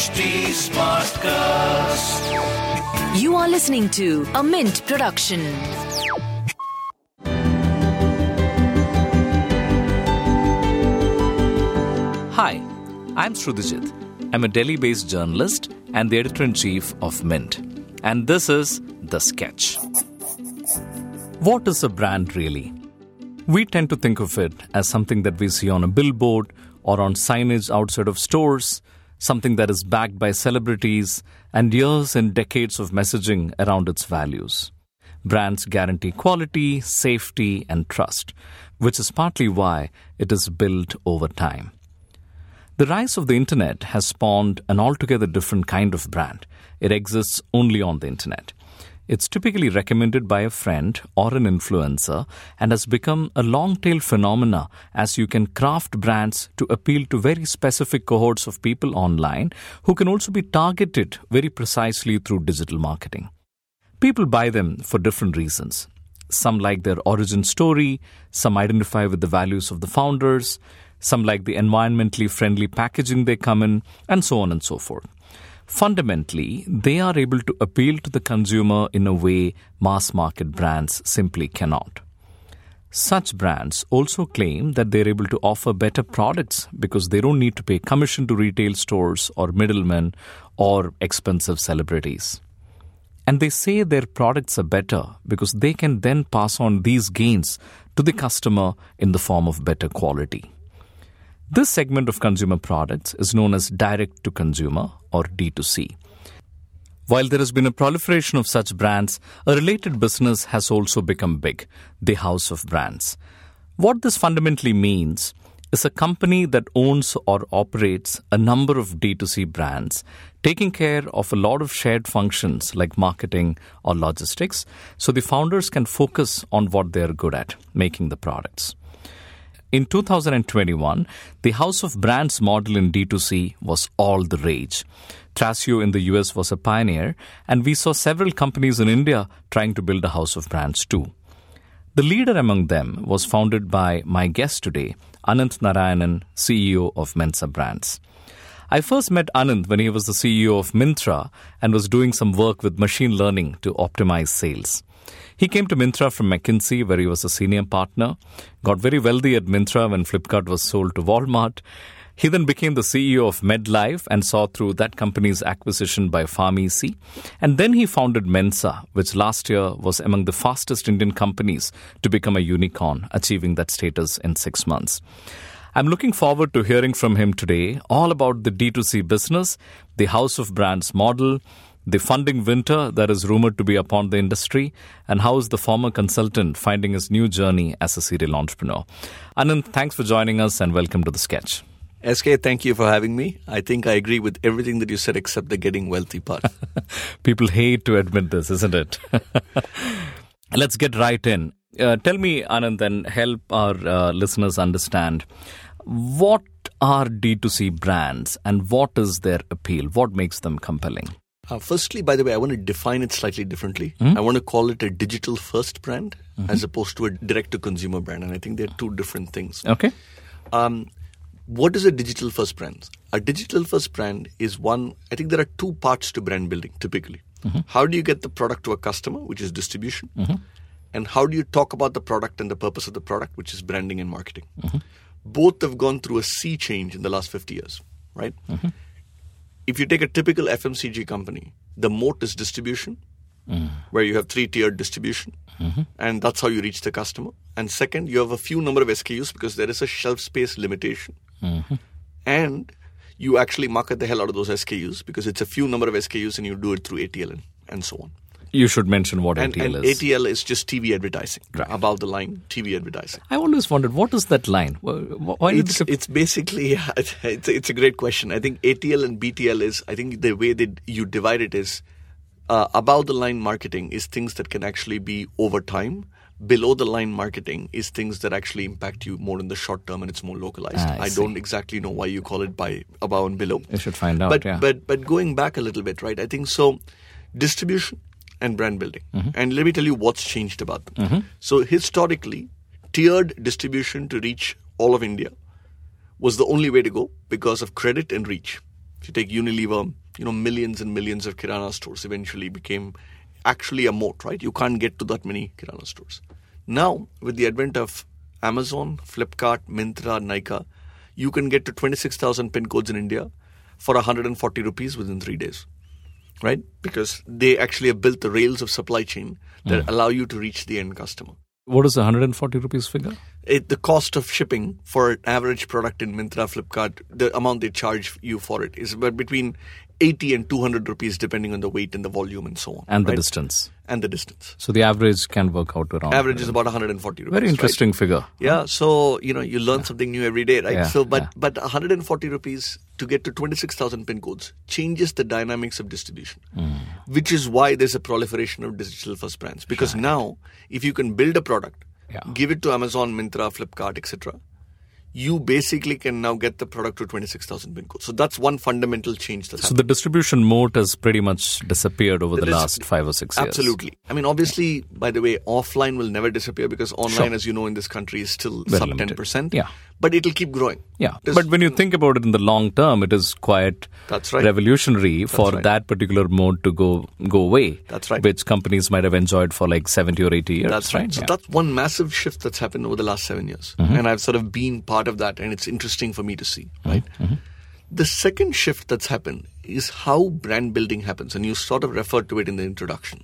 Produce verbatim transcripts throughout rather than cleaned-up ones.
H T Smartcast. You are listening to a Mint production. Hi, I'm Shrudhijit. I'm a Delhi-based journalist and the editor-in-chief of Mint. And this is The Sketch. What is a brand really? We tend to think of it as something that we see on a billboard or on signage outside of stores, something that is backed by celebrities and years and decades of messaging around its values. Brands guarantee quality, safety, and trust, which is partly why it is built over time. The rise of the internet has spawned an altogether different kind of brand. It exists only on the internet. It's typically recommended by a friend or an influencer and has become a long-tail phenomena as you can craft brands to appeal to very specific cohorts of people online who can also be targeted very precisely through digital marketing. People buy them for different reasons. Some like their origin story, some identify with the values of the founders, some like the environmentally friendly packaging they come in, and so on and so forth. Fundamentally, they are able to appeal to the consumer in a way mass market brands simply cannot. Such brands also claim that they're able to offer better products because they don't need to pay commission to retail stores or middlemen or expensive celebrities. And they say their products are better because they can then pass on these gains to the customer in the form of better quality. This segment of consumer products is known as direct-to-consumer or D two C. While there has been a proliferation of such brands, a related business has also become big, the house of brands. What this fundamentally means is a company that owns or operates a number of D two C brands, taking care of a lot of shared functions like marketing or logistics, so the founders can focus on what they are good at, making the products. In two thousand twenty-one, the House of Brands model in D two C was all the rage. Thrasio in the U S was a pioneer, and we saw several companies in India trying to build a House of Brands too. The leader among them was founded by my guest today, Anant Narayanan, C E O of Mensa Brands. I first met Anant when he was the C E O of Myntra and was doing some work with machine learning to optimize sales. He came to Myntra from McKinsey, where he was a senior partner, got very wealthy at Myntra when Flipkart was sold to Walmart. He then became the C E O of MedLife and saw through that company's acquisition by PharmEasy. And then he founded Mensa, which last year was among the fastest Indian companies to become a unicorn, achieving that status in six months. I'm looking forward to hearing from him today all about the D two C business, the House of Brands model, the funding winter that is rumored to be upon the industry, and how is the former consultant finding his new journey as a serial entrepreneur. Anand, thanks for joining us and welcome to The Sketch. S K, thank you for having me. I think I agree with everything that you said except the getting wealthy part. People hate to admit this, isn't it? Let's get right in. Uh, tell me, Anand, and help our uh, listeners understand, what are D two C brands and what is their appeal? What makes them compelling? Uh, firstly, by the way, I want to define it slightly differently. Mm-hmm. I want to call it a digital-first brand mm-hmm. as opposed to a direct-to-consumer brand. And I think they're two different things. Okay. Um, what is a digital-first brand? A digital-first brand is one, I think there are two parts to brand building typically. Mm-hmm. How do you get the product to a customer, which is distribution? Mm-hmm. And how do you talk about the product and the purpose of the product, which is branding and marketing? Mm-hmm. Both have gone through a sea change in the last fifty years, right? Mm-hmm. If you take a typical F M C G company, the moat is distribution, mm. where you have three-tiered distribution, mm-hmm. and that's how you reach the customer. And second, you have a few number of S K Us because there is a shelf space limitation. Mm-hmm. And you actually market the hell out of those S K Us because it's a few number of S K Us and you do it through A T L and, and so on. You should mention what and, A T L and is. A T L is just T V advertising, right. Above the line T V advertising. I always wondered, what is that line? Why it's, did it's basically, it's, it's a great question. I think A T L and B T L is, I think the way that you divide it is, uh, above the line marketing is things that can actually be over time. Below the line marketing is things that actually impact you more in the short term and it's more localized. Ah, I I see. don't exactly know why you call it by above and below. You should find out, but, yeah. But, but going back a little bit, right, I think so distribution and brand building. Mm-hmm. And let me tell you what's changed about them. Mm-hmm. So historically, tiered distribution to reach all of India was the only way to go because of credit and reach. If you take Unilever, you know, millions and millions of Kirana stores eventually became actually a moat, right? You can't get to that many Kirana stores. Now, with the advent of Amazon, Flipkart, Myntra, Nykaa, you can get to twenty-six thousand pin codes in India for one hundred forty rupees within three days, right? Because they actually have built the rails of supply chain that mm. allow you to reach the end customer. What is the one hundred forty rupees figure? It, the cost of shipping for an average product in Myntra, Flipkart, the amount they charge you for it is about between eighty and two hundred rupees depending on the weight and the volume and so on. And right? the distance. And the distance. So the average can work out to around. Average is about one hundred forty rupees. Very interesting right? figure. Yeah. So, you know, you learn yeah. something new every day, right? Yeah, so, but, yeah. but one hundred forty rupees to get to twenty-six thousand pin codes changes the dynamics of distribution, mm. which is why there's a proliferation of digital first brands. Because right. now, if you can build a product, yeah. give it to Amazon, Myntra, Flipkart, et cetera, you basically can now get the product to twenty-six thousand pin codes. So that's one fundamental change that's So happened. the distribution moat has pretty much disappeared over the, the last five or six years. Absolutely. I mean, obviously, by the way, offline will never disappear because online, sure. as you know, in this country is still Very sub limited. ten percent. Yeah. But it'll keep growing. Yeah. There's, but when you think about it in the long term, it is quite that's right. revolutionary that's for right. that particular mode to go go away. That's right. Which companies might have enjoyed for like seventy or eighty years. That's right. So yeah. that's one massive shift that's happened over the last seven years. Mm-hmm. And I've sort of been part of that, and it's interesting for me to see, right? Mm-hmm. The second shift that's happened is how brand building happens, and you sort of referred to it in the introduction.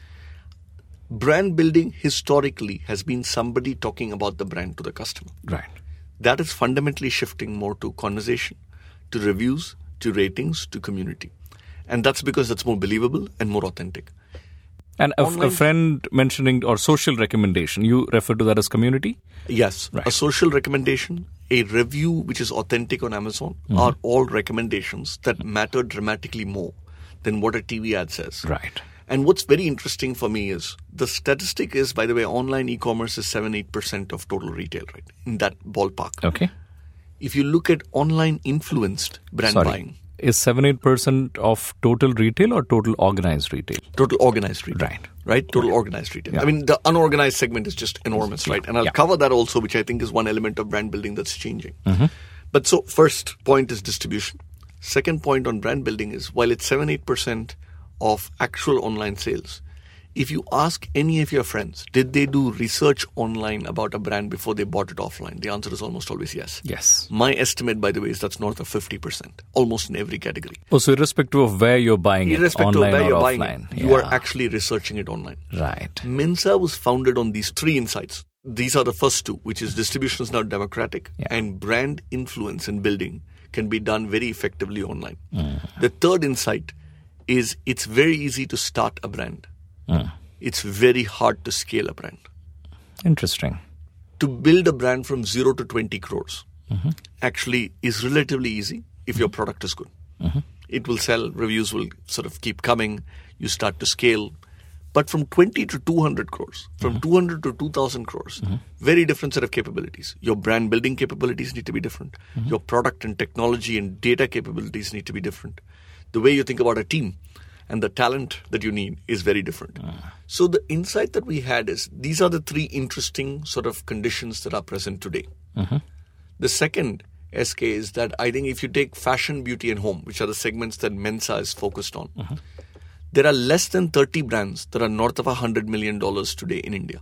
Brand building historically has been somebody talking about the brand to the customer. Right. That is fundamentally shifting more to conversation, to reviews, to ratings, to community. And that's because that's more believable and more authentic. And a, a friend mentioning or social recommendation, you refer to that as community? Yes. Right. A social recommendation, a review which is authentic on Amazon mm-hmm. are all recommendations that matter dramatically more than what a T V ad says. Right. And what's very interesting for me is the statistic is, by the way, online e-commerce is seven to eight percent of total retail, right? In that ballpark. Okay. If you look at online influenced brand Sorry. buying. Is seven to eight percent of total retail or total organized retail? Total organized retail. Right. Right? Total right. organized retail. Yeah. I mean, the unorganized segment is just enormous, right? And I'll yeah. cover that also, which I think is one element of brand building that's changing. Mm-hmm. But so first point is distribution. Second point on brand building is while it's seven to eight percent of actual online sales, if you ask any of your friends, did they do research online about a brand before they bought it offline? The answer is almost always yes. Yes. My estimate, by the way, is that's north of fifty percent, almost in every category. Oh, so irrespective of where you're buying it, irrespective online of where or you're offline. buying it, yeah. you are actually researching it online. Right. Mensa was founded on these three insights. These are the first two, which is distribution is now democratic yeah. and brand influence and building can be done very effectively online. Mm. The third insight is it's very easy to start a brand. Mm. It's very hard to scale a brand. Interesting. To build a brand from zero to twenty crores mm-hmm. actually is relatively easy if your product is good. Mm-hmm. It will sell, reviews will sort of keep coming, you start to scale. But from twenty to two hundred crores, from mm-hmm. two hundred to two thousand crores, mm-hmm. very different set of capabilities. Your brand building capabilities need to be different. Mm-hmm. Your product and technology and data capabilities need to be different. The way you think about a team and the talent that you need is very different. Uh. So the insight that we had is these are the three interesting sort of conditions that are present today. Mm-hmm. The second, S K, is that I think if you take fashion, beauty and home, which are the segments that Mensa is focused on, mm-hmm. there are less than thirty brands that are north of one hundred million dollars today in India,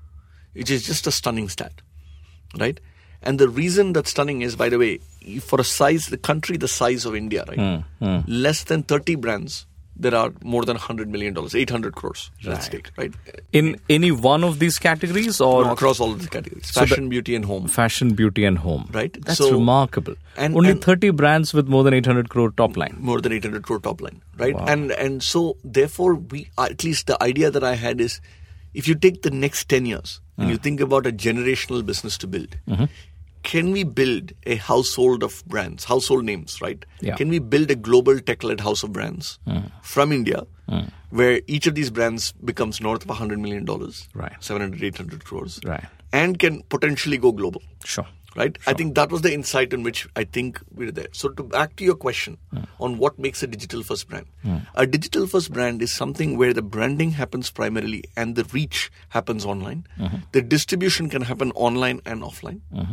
which is just a stunning stat, right? And the reason that's stunning is, by the way, for a size, the country the size of India, right? Mm, mm. Less than thirty brands, there are more than one hundred million dollars, eight hundred crores at right. stake, right? In any one of these categories or? No, across all of the categories. So fashion, the, beauty and home. Fashion, beauty and home. Right. That's so, remarkable. And, Only and thirty brands with more than eight hundred crore top line. More than eight hundred crore top line, right? Wow. And and so therefore, we at least the idea that I had is, if you take the next ten years and mm. you think about a generational business to build, mm-hmm. can we build a household of brands, household names, right? Yeah. Can we build a global tech-led house of brands mm. from India, mm. where each of these brands becomes north of one hundred million dollars, right? seven hundred, eight hundred crores, right? And can potentially go global. Sure. Right? Sure. I think that was the insight in which I think we were there. So to back to your question mm. on what makes a digital first brand. Mm. A digital first brand is something where the branding happens primarily and the reach happens online. Mm-hmm. The distribution can happen online and offline. Mm-hmm.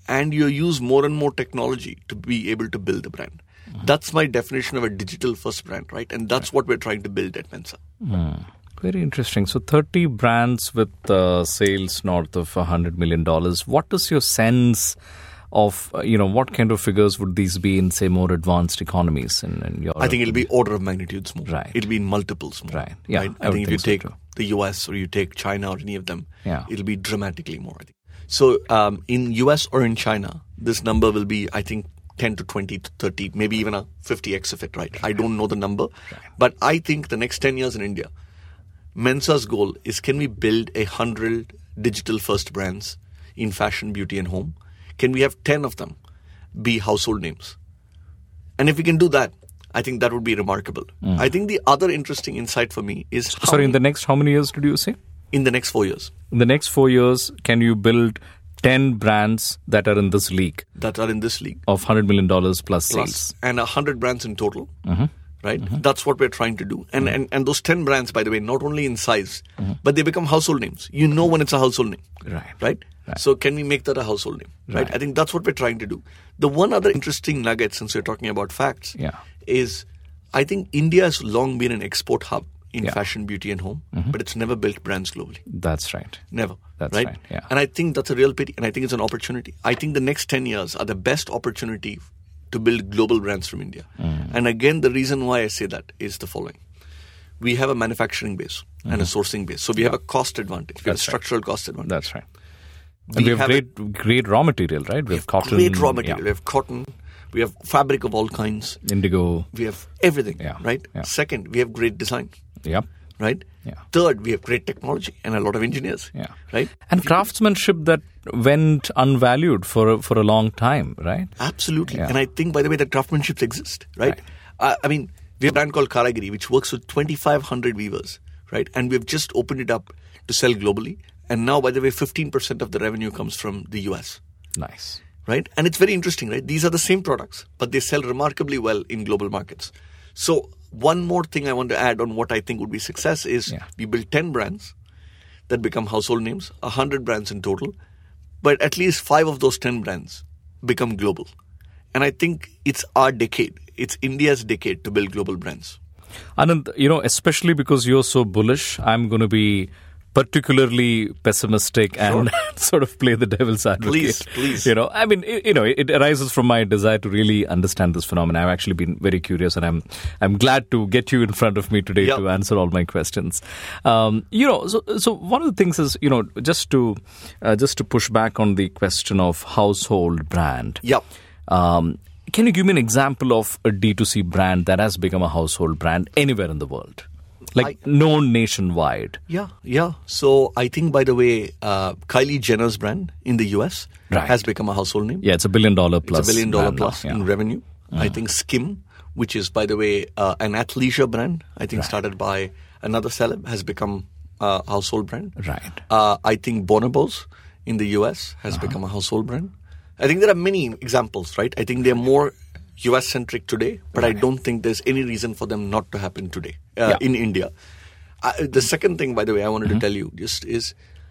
and you use more and more technology to be able to build the brand. Mm-hmm. That's my definition of a digital-first brand, right? And that's right. what we're trying to build at Mensa. Mm. Very interesting. So thirty brands with uh, sales north of one hundred million dollars. What is your sense of, uh, you know, what kind of figures would these be in, say, more advanced economies? In, in your I think it'll be order of magnitudes more. Right. It'll be in multiples more. Right. Yeah. Right? I, I think if you think take so the U S or you take China or any of them, yeah. it'll be dramatically more, I think. So um, in U S or in China, this number will be, I think, ten to twenty to thirty, maybe even a fifty x of it, right? I don't know the number. Right. But I think the next ten years in India, Mensa's goal is, can we build a hundred digital first brands in fashion, beauty and home? Can we have ten of them be household names? And if we can do that, I think that would be remarkable. Mm. I think the other interesting insight for me is... Sorry, in the next how many years did you say? In the next four years. In the next four years, can you build ten brands that are in this league? That are in this league. Of one hundred million dollars plus, plus sales. And one hundred brands in total. Mm-hmm. Right? Mm-hmm. That's what we're trying to do. And, mm-hmm. and and those ten brands, by the way, not only in size, mm-hmm. but they become household names. You know when it's a household name. Right. Right? Right. So can we make that a household name? Right. right? I think that's what we're trying to do. The one other interesting nugget, since we're talking about facts, yeah. is I think India has long been an export hub in yeah. fashion, beauty and home, mm-hmm. but it's never built brands globally. That's right. Never. That's right? right. Yeah. And I think that's a real pity, and I think it's an opportunity. I think the next ten years are the best opportunity to build global brands from India. Mm. And again, the reason why I say that is the following. We have a manufacturing base mm. and a sourcing base. So we have a cost advantage. We have a structural right. cost advantage. That's right. And we, we have, have great a, great raw material, right? We, we have, have cotton. Great raw material. Yeah. We have cotton. We have fabric of all kinds. Indigo. We have everything, yeah. right? Yeah. Second, we have great design. Yep. Right? Yeah. Third, we have great technology and a lot of engineers. Yeah. Right? And craftsmanship that went unvalued for a, for a long time, right? Absolutely. Yeah. And I think, by the way, that craftsmanship exists, right? right. Uh, I mean, we have a brand called Karagiri, which works with twenty-five hundred weavers, right? And we've just opened it up to sell globally. And now, by the way, fifteen percent of the revenue comes from the U S. Nice. Right? And it's very interesting, right? These are the same products, but they sell remarkably well in global markets. So one more thing I want to add on what I think would be success is yeah. we build ten brands that become household names, one hundred brands in total, but at least five of those ten brands become global. And I think it's our decade. It's India's decade to build global brands. Anand, you know, especially because you're so bullish, I'm going to be particularly pessimistic and sure. sort of play the devil's advocate. Please, please. You know, I mean, it, you know, it arises from my desire to really understand this phenomenon. I've actually been very curious, and I'm I'm glad to get you in front of me today yep. to answer all my questions. Um, you know, so so one of the things is, you know, just to uh, just to push back on the question of household brand. Yep. Um, can you give me an example of a D two C brand that has become a household brand anywhere in the world? Like I, known nationwide. Yeah, yeah. So I think, by the way, uh, Kylie Jenner's brand in the U S right. has become a household name. Yeah, it's a billion dollar plus. It's a billion dollar brand plus now, yeah. in revenue. Mm. I think Skim, which is, by the way, uh, an athleisure brand, I think right. started by another celeb, has become a household brand. Right. Uh, I think Bonobos in the U S has uh-huh. become a household brand. I think there are many examples, right? I think they're more U S-centric today, but right. I don't think there's any reason for them not to happen today uh, yeah. in India. Uh, the second thing, by the way, I wanted mm-hmm. to tell you just is,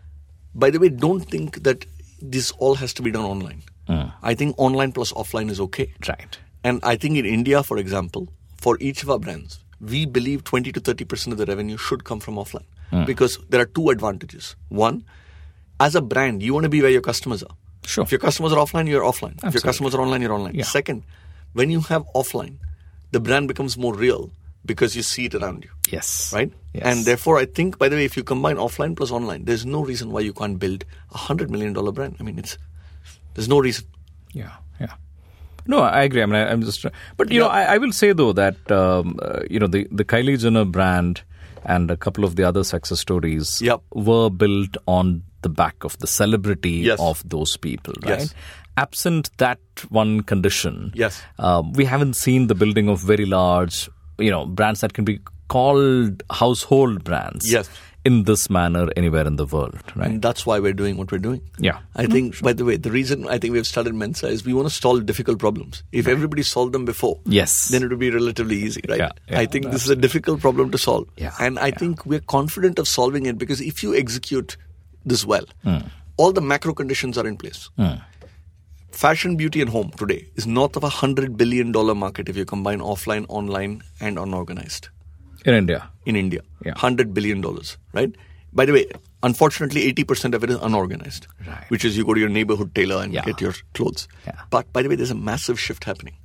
by the way, don't think that this all has to be done online. Mm. I think online plus offline is okay. Right. And I think in India, for example, for each of our brands, we believe twenty to thirty percent of the revenue should come from offline. Mm. Because there are two advantages. One, as a brand, you want to be where your customers are. Sure. If your customers are offline, you're offline. Absolutely. If your customers are online, you're online. Yeah. Second, when you have offline, the brand becomes more real because you see it around you. Yes. Right? Yes. And therefore, I think, by the way, if you combine offline plus online, there's no reason why you can't build a one hundred million dollars brand. I mean, it's there's no reason. Yeah, yeah. No, I agree. I mean, I, I'm just... But, you yeah. know, I, I will say, though, that, um, uh, you know, the, the Kylie Jenner brand and a couple of the other success stories yep. were built on the back of the celebrity yes. of those people, right? Yes. Absent that one condition, yes, uh, we haven't seen the building of very large, you know, brands that can be called household brands yes. in this manner anywhere in the world, right? And that's why we're doing what we're doing. Yeah. I mm-hmm. think, sure. by the way, the reason I think we've started Mensa is we want to solve difficult problems. If right. everybody solved them before, yes. then it would be relatively easy, right? Yeah, yeah, I think this is a difficult problem to solve. Yeah, and I yeah. think we're confident of solving it because if you execute this well, mm. all the macro conditions are in place. Mm. fashion, beauty and home today is north of a one hundred billion dollars market if you combine offline, online and unorganized. In India? In India. Yeah. one hundred billion dollars, right? By the way, unfortunately, eighty percent of it is unorganized, right. which is you go to your neighborhood tailor and yeah. get your clothes. Yeah. But by the way, there's a massive shift happening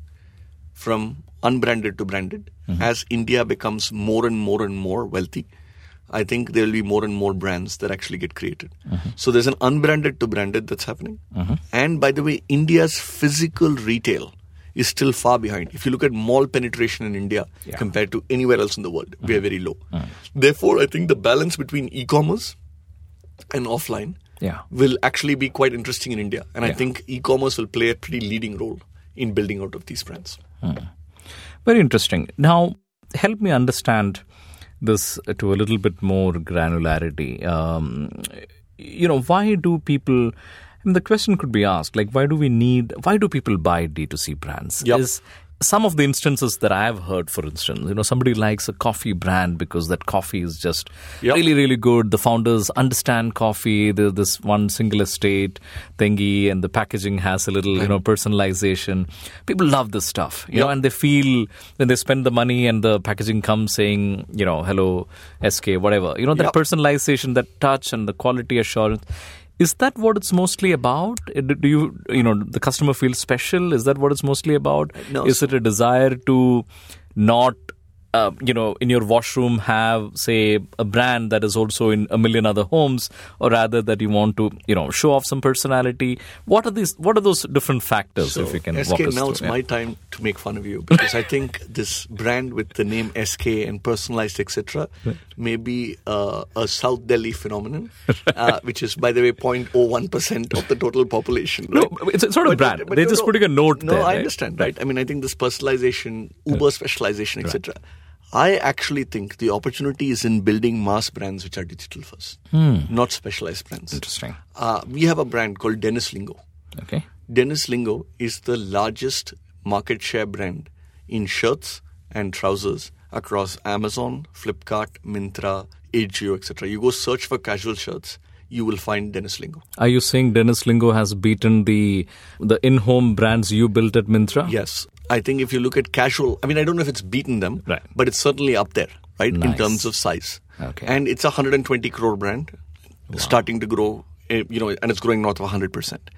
from unbranded to branded. Mm-hmm. As India becomes more and more and more wealthy, I think there will be more and more brands that actually get created. Mm-hmm. So there's an unbranded to branded that's happening. Mm-hmm. And by the way, India's physical retail is still far behind. If you look at mall penetration in India yeah. compared to anywhere else in the world, mm-hmm. we are very low. Mm-hmm. Therefore, I think the balance between e-commerce and offline yeah. will actually be quite interesting in India. And yeah. I think e-commerce will play a pretty leading role in building out of these brands. Mm. Very interesting. Now, help me understand this to a little bit more granularity. Um, you know, why do people... I mean, the question could be asked, like, why do we need... Why do people buy D two C brands? Yep. Is some of the instances that I've heard, for instance, you know, somebody likes a coffee brand because that coffee is just yep. really, really good. The founders understand coffee. There's this one single estate thingy and the packaging has a little, right. you know, personalization. People love this stuff, you yep. know, and they feel when they spend the money and the packaging comes saying, you know, hello, S K, whatever. You know, that yep. personalization, that touch and the quality assurance. Is that what it's mostly about? Do you, you know, the customer feels special? Is that what it's mostly about? No, Is it a desire to not, uh, you know, in your washroom have, say, a brand that is also in a million other homes, or rather that you want to, you know, show off some personality? What are these? What are those different factors? So, if you can S K, walk us now through? it's Yeah. my time to make fun of you because I think this brand with the name S K and personalized, et cetera, right. may be uh, a South Delhi phenomenon, uh, which is, by the way, zero point zero one percent of the total population. Right? No, it's, it's not a brand. But, but They're no, just no, putting a note no, there. No, I right? understand, right? I mean, I think this personalization, Uber right. specialization, et cetera. Right. I actually think the opportunity is in building mass brands which are digital first, hmm. not specialized brands. Interesting. Uh, we have a brand called Dennis Lingo. Okay. Dennis Lingo is the largest market share brand in shirts and trousers across Amazon, Flipkart, Myntra, Ajio, et cetera. You go search for casual shirts, you will find Dennis Lingo. Are you saying Dennis Lingo has beaten the the in-home brands you built at Myntra? Yes. I think if you look at casual, I mean, I don't know if it's beaten them, right. but it's certainly up there, right, nice. in terms of size. Okay. And it's a one hundred twenty crore brand, wow. starting to grow, you know, and it's growing north of one hundred percent.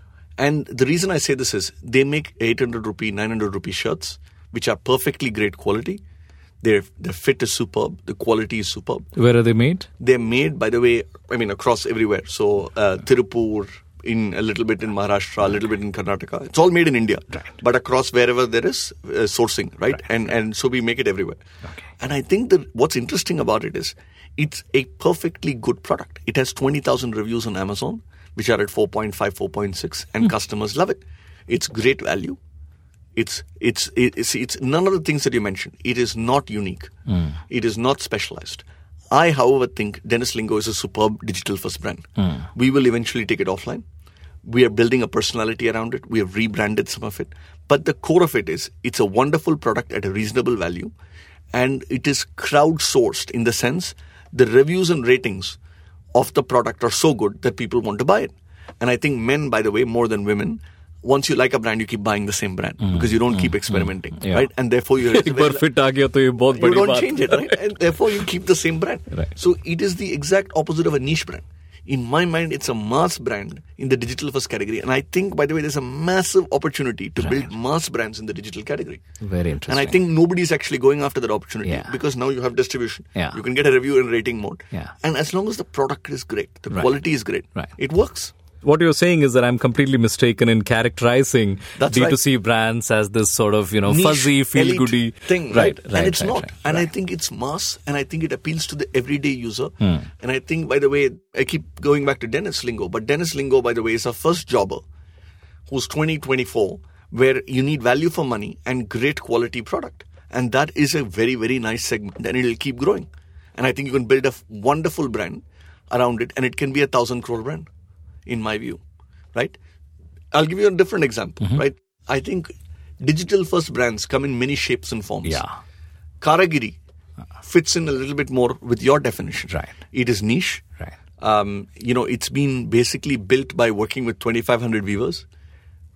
And the reason I say this is they make eight hundred rupee, nine hundred rupee shirts, which are perfectly great quality. Their, their fit is superb. The quality is superb. Where are they made? They're made, by the way, I mean, across everywhere. So, uh, Tirupur, in a little bit in Maharashtra, a little bit in Karnataka. It's all made in India, right. but across wherever there is uh, sourcing, right? right? And and so we make it everywhere. Okay. And I think that what's interesting about it is it's a perfectly good product. It has twenty thousand reviews on Amazon, which are at four point five, four point six, and mm. customers love it. It's great value. It's it's it's it's none of the things that you mentioned. It is not unique. Mm. It is not specialized. I, however, think Dennis Lingo is a superb digital-first brand. Mm. We will eventually take it offline. We are building a personality around it. We have rebranded some of it. But the core of it is it's a wonderful product at a reasonable value. And it is crowdsourced in the sense the reviews and ratings of the product are so good that people want to buy it. And I think men, by the way, more than women, once you like a brand, you keep buying the same brand mm, because you don't mm, keep experimenting, mm, yeah. right? And therefore, you you don't change it, right? And therefore, you keep the same brand. Right. So it is the exact opposite of a niche brand. In my mind, it's a mass brand in the digital first category. And I think, by the way, there's a massive opportunity to right. build mass brands in the digital category. Very interesting. And I think nobody's actually going after that opportunity yeah. because now you have distribution. Yeah. You can get a review and rating mode. Yeah. And as long as the product is great, the right. quality is great, right. it works. What you're saying is that I'm completely mistaken in characterizing That's D two C right. brands as this sort of, you know, niche, fuzzy, feel-goody thing, right? right, and right, it's right, not. right, and right. I think it's mass, and I think it appeals to the everyday user. Hmm. And I think, by the way, I keep going back to Dennis Lingo, but Dennis Lingo, by the way, is a first jobber who's twenty, twenty-four, where you need value for money and great quality product. And that is a very, very nice segment, and it'll keep growing. And I think you can build a wonderful brand around it, and it can be a thousand crore brand, in my view. Right? I'll give you a different example, mm-hmm. right? I think digital first brands come in many shapes and forms. Yeah. Karagiri fits in a little bit more with your definition. Right. It is niche. Right. Um, you know, it's been basically built by working with twenty-five hundred weavers,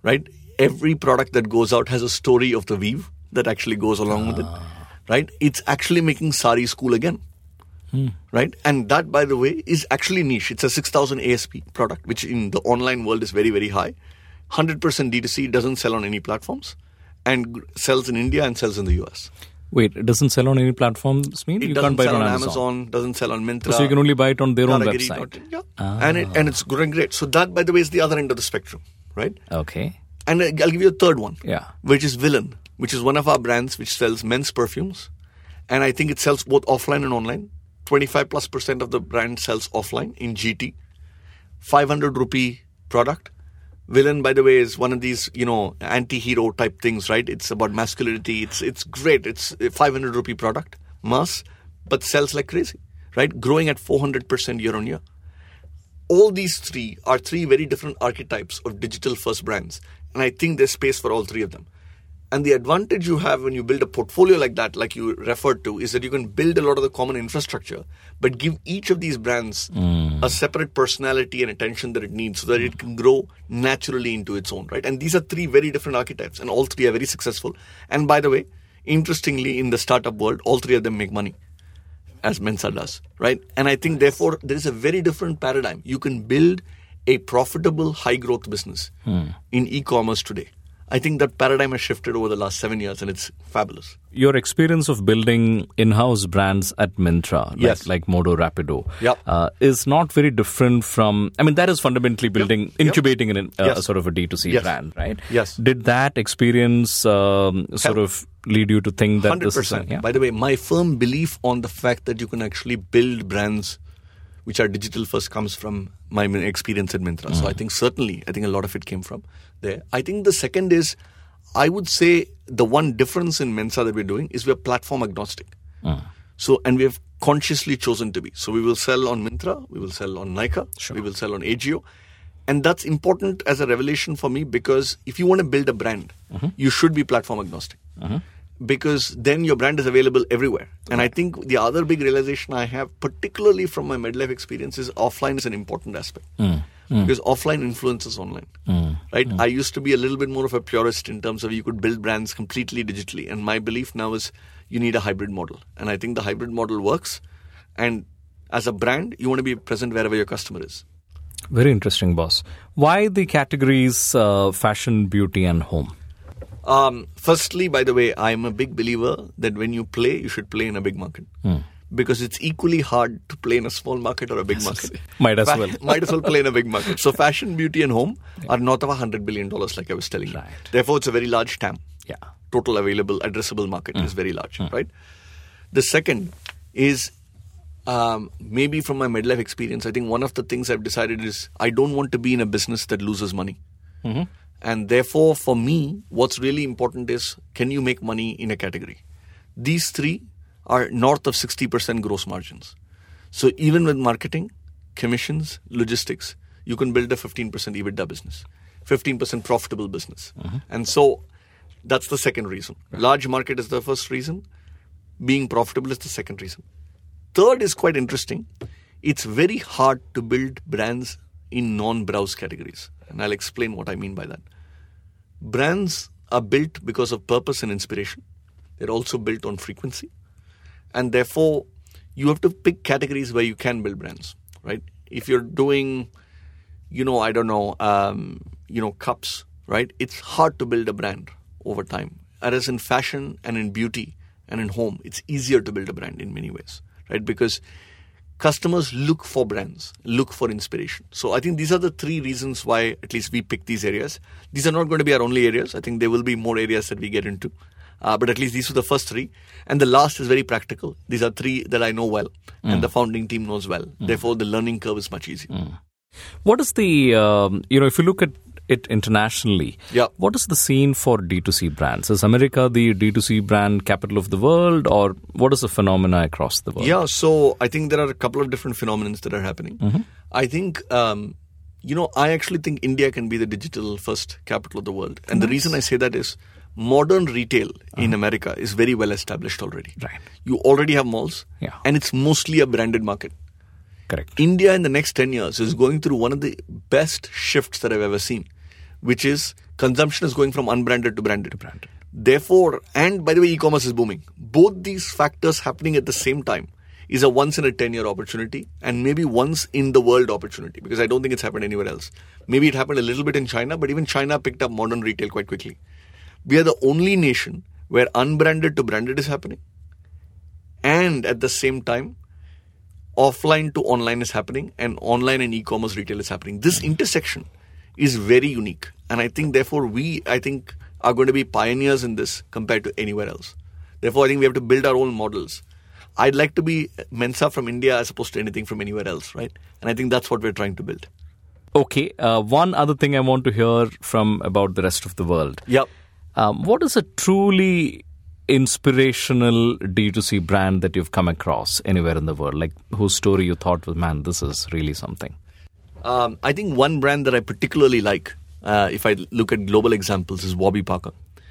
right? Every product that goes out has a story of the weave that actually goes along with it, right? It's actually making saris cool again, hmm. right? And that, by the way, is actually niche. It's a six thousand A S P product, which in the online world is very, very high. one hundred percent D two C, doesn't sell on any platforms, and sells in India and sells in the U S. Wait, it doesn't sell on any platforms, mean? It you doesn't can't buy sell it on, on Amazon. Amazon, doesn't sell on Myntra. So you can only buy it on their own Karagiri. website. Yeah. Ah. And, it, and it's growing great. So that, by the way, is the other end of the spectrum, right? Okay. And I'll give you a third one, Yeah. which is Villain, which is one of our brands which sells men's perfumes. And I think it sells both offline and online. twenty-five plus percent of the brand sells offline in G T. five hundred rupee product. Villain, by the way, is one of these, you know, anti-hero type things, right? It's about masculinity. It's it's great. It's a five hundred rupee product, mass, but sells like crazy, right? Growing at four hundred percent year on year. All these three are three very different archetypes of digital first brands. And I think there's space for all three of them. And the advantage you have when you build a portfolio like that, like you referred to, is that you can build a lot of the common infrastructure, but give each of these brands mm. a separate personality and attention that it needs so that it can grow naturally into its own, right? And these are three very different archetypes, and all three are very successful. And by the way, interestingly, in the startup world, all three of them make money, as Mensa does, right? And I think, therefore, there is a very different paradigm. You can build a profitable, high-growth business mm. in e-commerce today. I think that paradigm has shifted over the last seven years, and it's fabulous. Your experience of building in-house brands at Myntra, like, yes. like Modo Rapido, yep. uh, is not very different from, I mean, that is fundamentally building, yep. incubating yep. in a, yes. a sort of a D two C yes. brand, right? Yes. Did that experience um, sort of lead you to think that one hundred percent. this is... A, yeah? By the way, my firm belief on the fact that you can actually build brands which are digital first comes from my experience at Myntra. Mm. So I think certainly, I think a lot of it came from there. I think the second is, I would say the one difference in Mensa that we're doing is we're platform agnostic. Mm. So, and we have consciously chosen to be. So we will sell on Myntra, we will sell on Nykaa, sure. we will sell on Ajio. And that's important as a revelation for me, because if you want to build a brand, mm-hmm. you should be platform agnostic. Mm-hmm. Because then your brand is available everywhere. And I think the other big realization I have, particularly from my MedLife experience, is offline is an important aspect. Mm. Mm. Because offline influences online. Mm. Right? Mm. I used to be a little bit more of a purist in terms of you could build brands completely digitally. And my belief now is you need a hybrid model. And I think the hybrid model works. And as a brand, you want to be present wherever your customer is. Very interesting, boss. Why the categories uh, fashion, beauty, and home? Um, firstly, by the way, I'm a big believer that when you play, you should play in a big market. Mm. Because it's equally hard to play in a small market or a big market. Might as well. Might as well play in a big market. So fashion, beauty and home yeah. are north of one hundred billion dollars, like I was telling you. Right. Therefore, it's a very large T A M. Yeah. Total available, addressable market mm. is very large, mm. right? The second is, um, maybe from my MedLife experience, I think one of the things I've decided is I don't want to be in a business that loses money. Mm-hmm. And therefore, for me, what's really important is, can you make money in a category? These three are north of sixty percent gross margins. So even with marketing, commissions, logistics, you can build a fifteen percent EBITDA business, fifteen percent profitable business. Uh-huh. And so that's the second reason. Right. Large market is the first reason. Being profitable is the second reason. Third is quite interesting. It's very hard to build brands in non-browse categories. And I'll explain what I mean by that. Brands are built because of purpose and inspiration. They're also built on frequency. And therefore, you have to pick categories where you can build brands, right? If you're doing, you know, I don't know, um, you know, cups, right? It's hard to build a brand over time. Whereas in fashion and in beauty and in home, it's easier to build a brand in many ways, right? Because customers look for brands, look for inspiration. So I think these are the three reasons why at least we pick these areas. These are not going to be our only areas. I think there will be more areas that we get into. Uh, but at least these are the first three. And the last is very practical. These are three that I know well mm. and the founding team knows well. Mm. Therefore, the learning curve is much easier. Mm. What is the, um, you know, if you look at it internationally, yeah. what is the scene for D two C brands? Is America the D two C brand capital of the world, or what is the phenomena across the world? Yeah, so I think there are a couple of different phenomena that are happening. Mm-hmm. I think, um, you know, I actually think India can be the digital first capital of the world. And nice. The reason I say that is modern retail uh-huh. in America is very well established already. Right. You already have malls, yeah. and it's mostly a branded market. Correct. India in the next ten years is going through one of the best shifts that I've ever seen, which is Consumption is going from unbranded to branded. To branded. Therefore, and by the way, e-commerce is booming. Both these factors happening at the same time is a once in a ten year opportunity and maybe once in the world opportunity, because I don't think it's happened anywhere else. Maybe it happened a little bit in China, but even China picked up modern retail quite quickly. We are the only nation where unbranded to branded is happening, and at the same time, offline to online is happening, and online and e-commerce retail is happening. This intersection is very unique, and I think therefore we, I think, are going to be pioneers in this compared to anywhere else. Therefore, I think we have to build our own models. I'd like to be Mensa from India as opposed to anything from anywhere else, right? And I think that's what we're trying to build. Okay, uh, one other thing I want to hear from about the rest of the world. Yep. Um, what is a truly inspirational D two C brand that you've come across anywhere in the world? Like whose story you thought was, man, this is really something? Um, I think one brand that I particularly like, uh, if I look at global examples, is Warby Parker.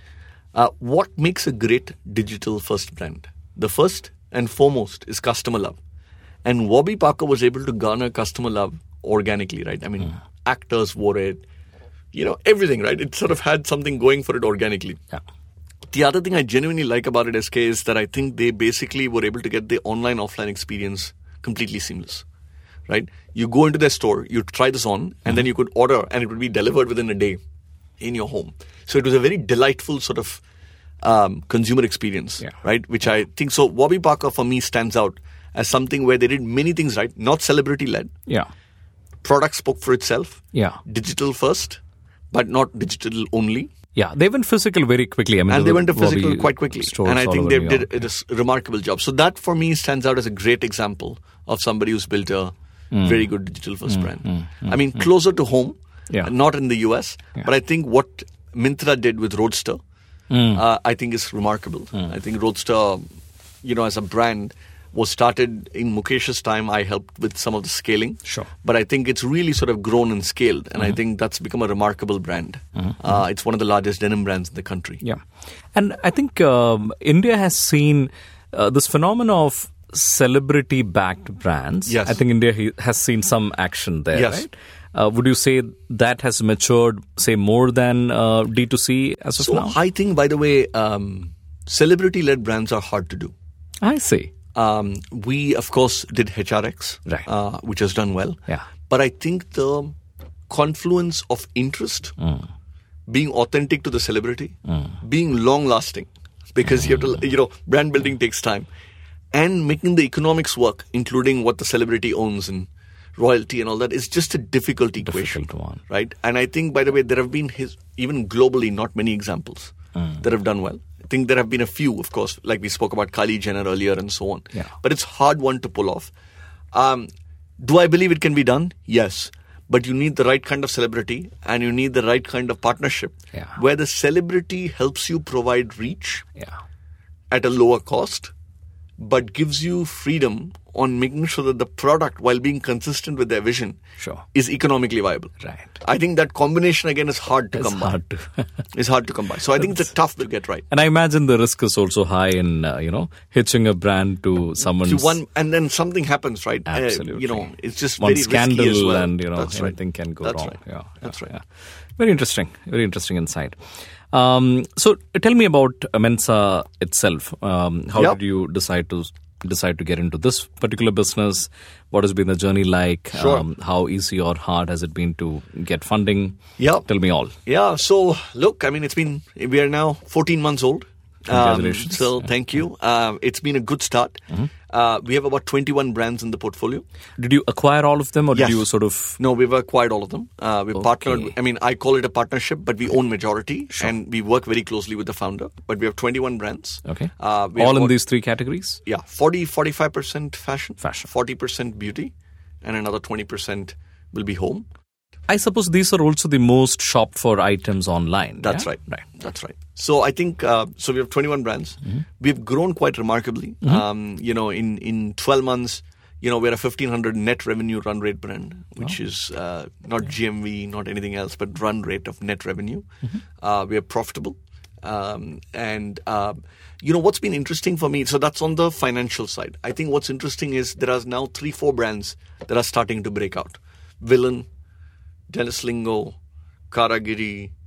Uh, what makes a great digital first brand? The first and foremost is customer love. And Warby Parker was able to garner customer love organically, right? I mean, mm. actors wore it, you know, everything, right? It sort of had something going for it organically. Yeah. The other thing I genuinely like about it, S K, is that I think they basically were able to get the online-offline experience completely seamless, right? You go into their store, you try this on, and mm-hmm. then you could order, and it would be delivered within a day in your home. So it was a very delightful sort of um, consumer experience, yeah. right? Which I think, so Warby Parker for me stands out as something where they did many things right, not celebrity-led. Yeah. Product spoke for itself. Yeah. Digital first, but not digital only. Yeah, they went physical very quickly. I mean, and the they went to physical Warby quite quickly. And I think they did a, a remarkable job. So that for me stands out as a great example of somebody who's built a mm. very good digital first mm, brand. Mm, mm, I mean, mm. closer to home, yeah. not in the U S. Yeah. But I think what Myntra did with Roadster, mm. uh, I think is remarkable. Mm. I think Roadster, you know, as a brand, was started in Mukesh's time. I helped with some of the scaling. Sure. But I think it's really sort of grown and scaled. And mm-hmm. I think that's become a remarkable brand. Mm-hmm. Uh, it's one of the largest denim brands in the country. Yeah. And I think um, India has seen uh, this phenomenon of celebrity-backed brands. Yes. I think India he, has seen some action there, yes. right? Uh, would you say that has matured, say, more than uh, D two C as of so now? I think, by the way, um, celebrity-led brands are hard to do. I see. Um, we, of course, did H R X, right. uh, which has done well. Yeah. But I think the confluence of interest, mm. being authentic to the celebrity, mm. being long-lasting, because mm. you have to, you know, brand building takes time, and making the economics work, including what the celebrity owns and royalty and all that, is just a difficult equation. Difficult one. Right? And I think, by the way, there have been, his, even globally, not many examples mm. that have done well. I think there have been a few, of course, like we spoke about Kylie Jenner earlier and so on. Yeah. But it's hard one to pull off. Um, do I believe it can be done? Yes. But you need the right kind of celebrity and you need the right kind of partnership yeah. where the celebrity helps you provide reach yeah. at a lower cost, but gives you freedom on making sure that the product, while being consistent with their vision, sure. is economically viable. Right. I think that combination, again, is hard to it's come by. Hard to it's hard to come by. So I think it's a tough to get right. And I imagine the risk is also high in, uh, you know, hitching a brand to someone's... To one, and then something happens, right? Absolutely. Uh, you know, it's just one very scandal risky as well. and, you know, That's anything right. can go That's wrong. Right. Yeah, That's yeah, right. Yeah. Very interesting. Very interesting insight. Um, so tell me about Mensa itself. Um, how yep. did you decide to... decide to get into this particular business? What has been the journey like? Sure. Um, how easy or hard has it been to get funding? Yeah. Tell me all. Yeah. So, look, I mean, it's been, we are now fourteen months old. Congratulations. Um, so, thank you. Uh, it's been a good start. Mm-hmm. Uh, we have about twenty-one brands in the portfolio. Did you acquire all of them or yes. did you sort of... No, we've acquired all of them. Uh, we've okay. partnered. I mean, I call it a partnership, but we own majority sure. and we work very closely with the founder. But we have twenty-one brands. Okay. Uh, we all in about, these three categories? Yeah. forty, forty-five percent fashion. Fashion. forty percent beauty. And another twenty percent will be home. I suppose these are also the most shopped for items online. That's yeah? right. Right. That's right. So I think, uh, so we have twenty-one brands. Mm-hmm. We've grown quite remarkably. Mm-hmm. Um, you know, in, in twelve months, you know, we're a fifteen hundred net revenue run rate brand, which oh. is uh, not yeah. G M V, not anything else, but run rate of net revenue. Mm-hmm. Uh, we are profitable. Um, and, uh, you know, what's been interesting for me, so that's on the financial side. I think what's interesting is there are now three, four brands that are starting to break out. Villain, Dennis Lingo, Karagiri,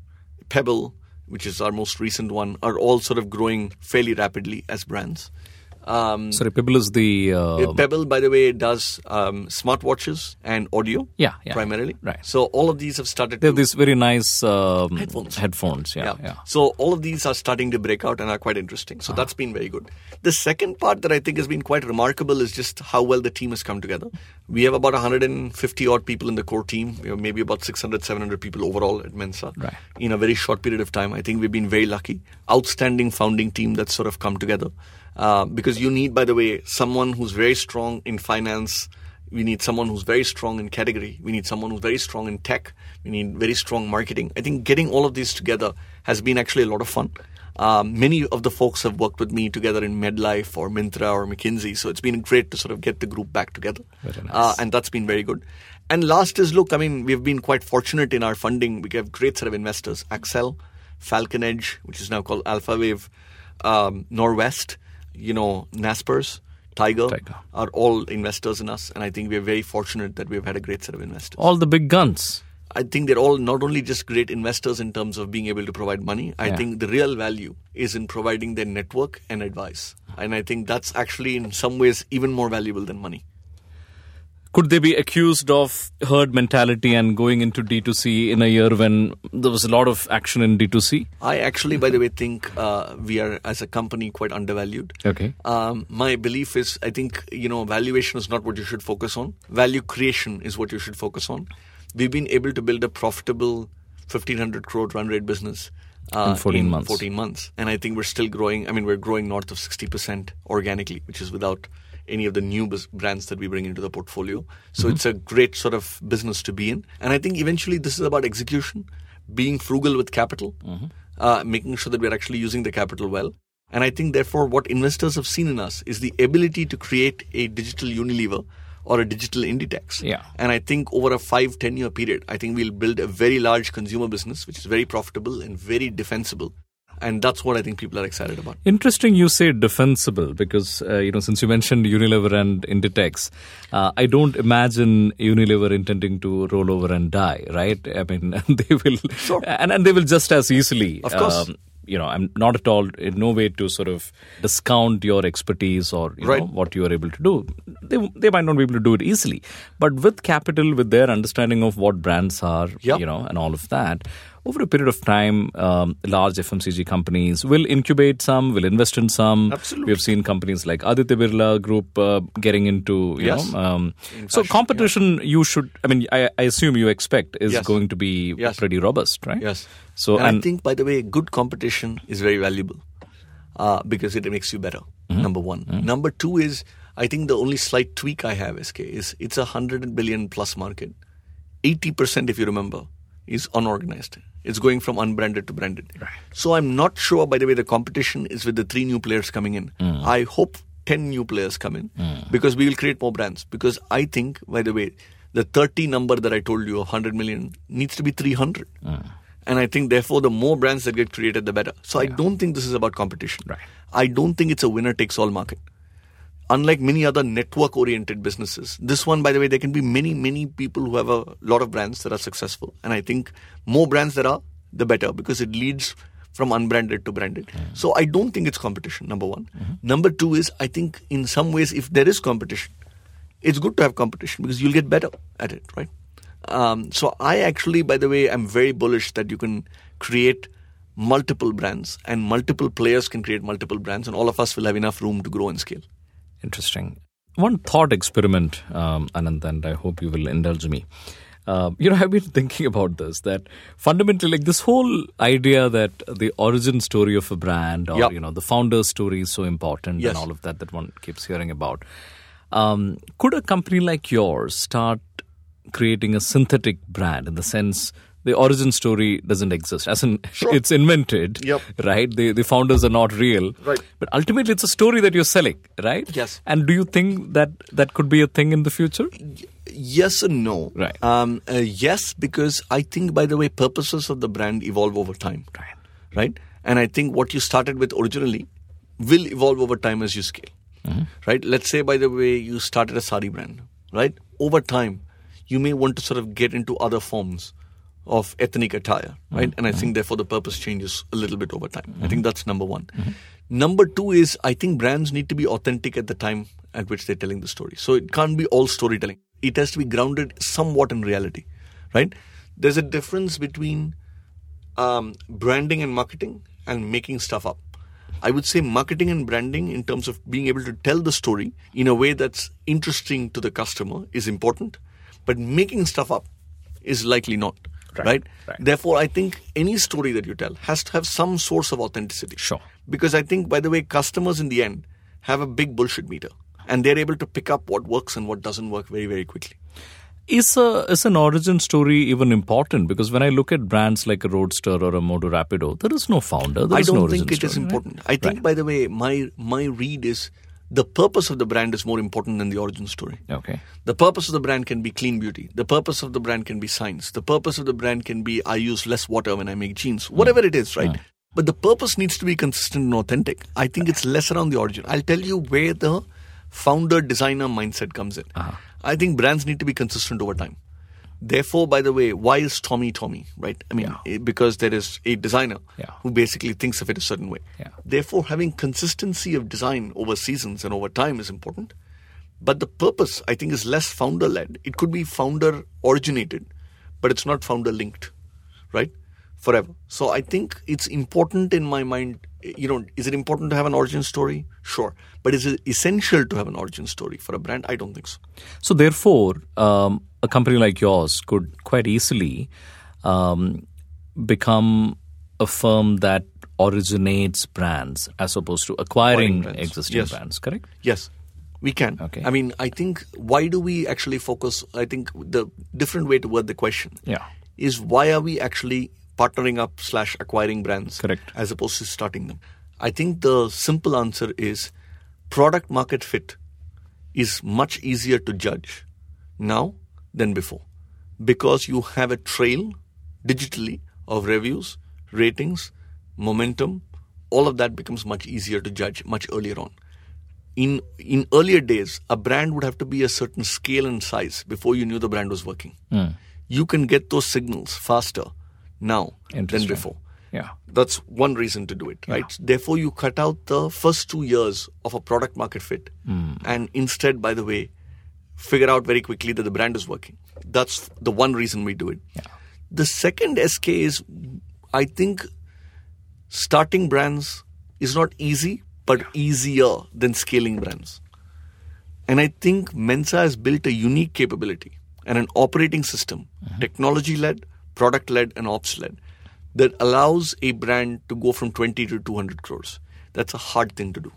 Pebble, which is our most recent one, are all sort of growing fairly rapidly as brands. Um, Sorry, Pebble is the... Uh, Pebble, by the way, does um, smartwatches and audio yeah, yeah, primarily. Right. So all of these have started They to... have these very nice um, Headphones. Headphones, yeah, Yeah. yeah. So all of these are starting to break out and are quite interesting. So uh-huh. that's been very good. The second part that I think has been quite remarkable is just how well the team has come together. We have about one hundred fifty odd people in the core team. We have maybe about six hundred, seven hundred people overall at Mensa. Right. In a very short period of time. I think we've been very lucky. Outstanding founding team that's sort of come together. Uh, because you need, by the way, someone who's very strong in finance. We need someone who's very strong in category. We need someone who's very strong in tech. We need very strong marketing. I think getting all of these together has been actually a lot of fun. Um, many of the folks have worked with me together in MedLife or Myntra or McKinsey. So it's been great to sort of get the group back together. Very nice. Uh, and that's been very good. And last is, look, I mean, we've been quite fortunate in our funding. We have great set of investors. Accel, Falcon Edge, which is now called AlphaWave, um, Norwest, you know, Naspers, Tiger, Tiger are all investors in us. And I think we're very fortunate that we've had a great set of investors. All the big guns. I think they're all not only just great investors in terms of being able to provide money. I Yeah. think the real value is in providing their network and advice. And I think that's actually in some ways even more valuable than money. Could they be accused of herd mentality and going into D two C in a year when there was a lot of action in D two C? I actually, by the way, think uh, we are, as a company, quite undervalued. Okay. Um, my belief is, I think, you know, valuation is not what you should focus on. Value creation is what you should focus on. We've been able to build a profitable fifteen hundred crore run rate business uh, in fourteen in months. fourteen months. And I think we're still growing. I mean, we're growing north of sixty percent organically, which is without any of the new bus- brands that we bring into the portfolio. So mm-hmm. it's a great sort of business to be in. And I think eventually this is about execution, being frugal with capital, mm-hmm. uh, making sure that we're actually using the capital well. And I think, therefore, what investors have seen in us is the ability to create a digital Unilever or a digital Inditex. Yeah. And I think over a five, ten year period, I think we'll build a very large consumer business, which is very profitable and very defensible. And that's what I think people are excited about. Interesting you say defensible because, uh, you know, since you mentioned Unilever and Inditex, uh, I don't imagine Unilever intending to roll over and die, right? I mean, they will, Sure. and, and they will just as easily. Of course. Um, you know, I'm not at all, in no way to sort of discount your expertise or, you right. know, what you are able to do. They they might not be able to do it easily. But with capital, with their understanding of what brands are, yep. you know, and all of that, over a period of time, um, large F M C G companies will incubate some, will invest in some. Absolutely. We've seen companies like Aditya Birla Group uh, getting into, you yes. know. Um, fashion, so competition, yeah. you should, I mean, I, I assume you expect is yes. going to be yes. pretty robust, right? Yes. So and, and I think, by the way, good competition is very valuable uh, because it makes you better, mm-hmm. number one. Mm-hmm. Number two is, I think the only slight tweak I have, S K, is it's a one hundred billion plus market. eighty percent, if you remember, is unorganized. It's going from unbranded to branded. Right. So I'm not sure, by the way, the competition is with the three new players coming in. Mm. I hope ten new players come in mm. because we will create more brands. Because I think, by the way, the thirty number that I told you of one hundred million needs to be three hundred. Mm. And I think, therefore, the more brands that get created, the better. So yeah. I don't think this is about competition. Right. I don't think it's a winner-takes-all market. Unlike many other network-oriented businesses, this one, by the way, there can be many, many people who have a lot of brands that are successful. And I think more brands there are, the better, because it leads from unbranded to branded. Mm-hmm. So I don't think it's competition, number one. Mm-hmm. Number two is, I think in some ways, if there is competition, it's good to have competition because you'll get better at it, right? Um, so I actually, by the way, am very bullish that you can create multiple brands and multiple players can create multiple brands and all of us will have enough room to grow and scale. Interesting. One thought experiment, um, Anand, and I hope you will indulge me. Uh, you know, I've been thinking about this, that fundamentally, like this whole idea that the origin story of a brand or, yep. you know, the founder's story is so important yes. and all of that that one keeps hearing about. Um, could a company like yours start creating a synthetic brand in the sense the origin story doesn't exist, as in sure. it's invented, yep. right? The the founders are not real, right? But ultimately, it's a story that you're selling, right? Yes. And do you think that that could be a thing in the future? Yes and no. Right. Um, uh, yes, because I think, by the way, purposes of the brand evolve over time. Right. Right. And I think what you started with originally will evolve over time as you scale. Mm-hmm. Right. Let's say, by the way, you started a sari brand. Right. Over time, you may want to sort of get into other forms of ethnic attire, right? Mm-hmm. And I think therefore the purpose changes a little bit over time. Mm-hmm. I think that's number one. Mm-hmm. Number two is I think brands need to be authentic at the time at which they're telling the story. So it can't be all storytelling. It has to be grounded somewhat in reality, right? There's a difference between um, branding and marketing and making stuff up. I would say marketing and branding in terms of being able to tell the story in a way that's interesting to the customer is important, but making stuff up is likely not, right? right? right. Therefore, I think any story that you tell has to have some source of authenticity. Sure. Because I think, by the way, customers in the end have a big bullshit meter and they're able to pick up what works and what doesn't work very, very quickly. Is a is an origin story even important? Because when I look at brands like a Roadster or a Moto Rapido, there is no founder. There I is don't no origin think it story, is important. Right? I think, right. by the way, my my read is the purpose of the brand is more important than the origin story. Okay. The purpose of the brand can be clean beauty. The purpose of the brand can be science. The purpose of the brand can be I use less water when I make jeans. Whatever mm. it is, right? Mm. But the purpose needs to be consistent and authentic. I think it's less around the origin. I'll tell you where the founder designer mindset comes in. Uh-huh. I think brands need to be consistent over time. Therefore, by the way, why is Tommy Tommy, right? I mean, yeah. because there is a designer yeah. who basically thinks of it a certain way. Yeah. Therefore, having consistency of design over seasons and over time is important. But the purpose, I think, is less founder-led. It could be founder-originated, but it's not founder-linked, right? Forever. So I think it's important in my mind, you know, is it important to have an origin story? Sure. But is it essential to have an origin story for a brand? I don't think so. So therefore, um, a company like yours could quite easily um, become a firm that originates brands as opposed to acquiring brands. existing yes. brands, correct? Yes, we can. Okay. I mean, I think why do we actually focus, I think the different way to word the question yeah. is why are we actually partnering up slash acquiring brands correct. as opposed to starting them? I think the simple answer is product market fit is much easier to judge now than before because you have a trail digitally of reviews, ratings, momentum. All of that becomes much easier to judge much earlier on. In in earlier days, a brand would have to be a certain scale and size before you knew the brand was working. Mm. You can get those signals faster now than before. Yeah, that's one reason to do it, right? Yeah. Therefore, you cut out the first two years of a product market fit mm. and instead, by the way, figure out very quickly that the brand is working. That's the one reason we do it. Yeah. The second S K is, I think, starting brands is not easy, but easier than scaling brands. And I think Mensa has built a unique capability and an operating system, mm-hmm. technology-led, product-led, and ops-led, that allows a brand to go from twenty to two hundred crores. That's a hard thing to do.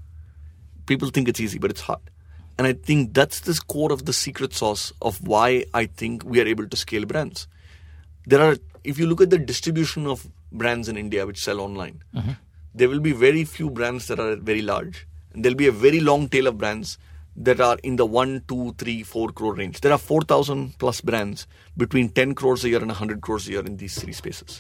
People think it's easy, but it's hard. And I think that's the core of the secret sauce of why I think we are able to scale brands. There are, if you look at the distribution of brands in India which sell online, mm-hmm. there will be very few brands that are very large. And there'll be a very long tail of brands that are in the one, two, three, four crore range. There are four thousand plus brands between ten crores a year and one hundred crores a year in these three spaces.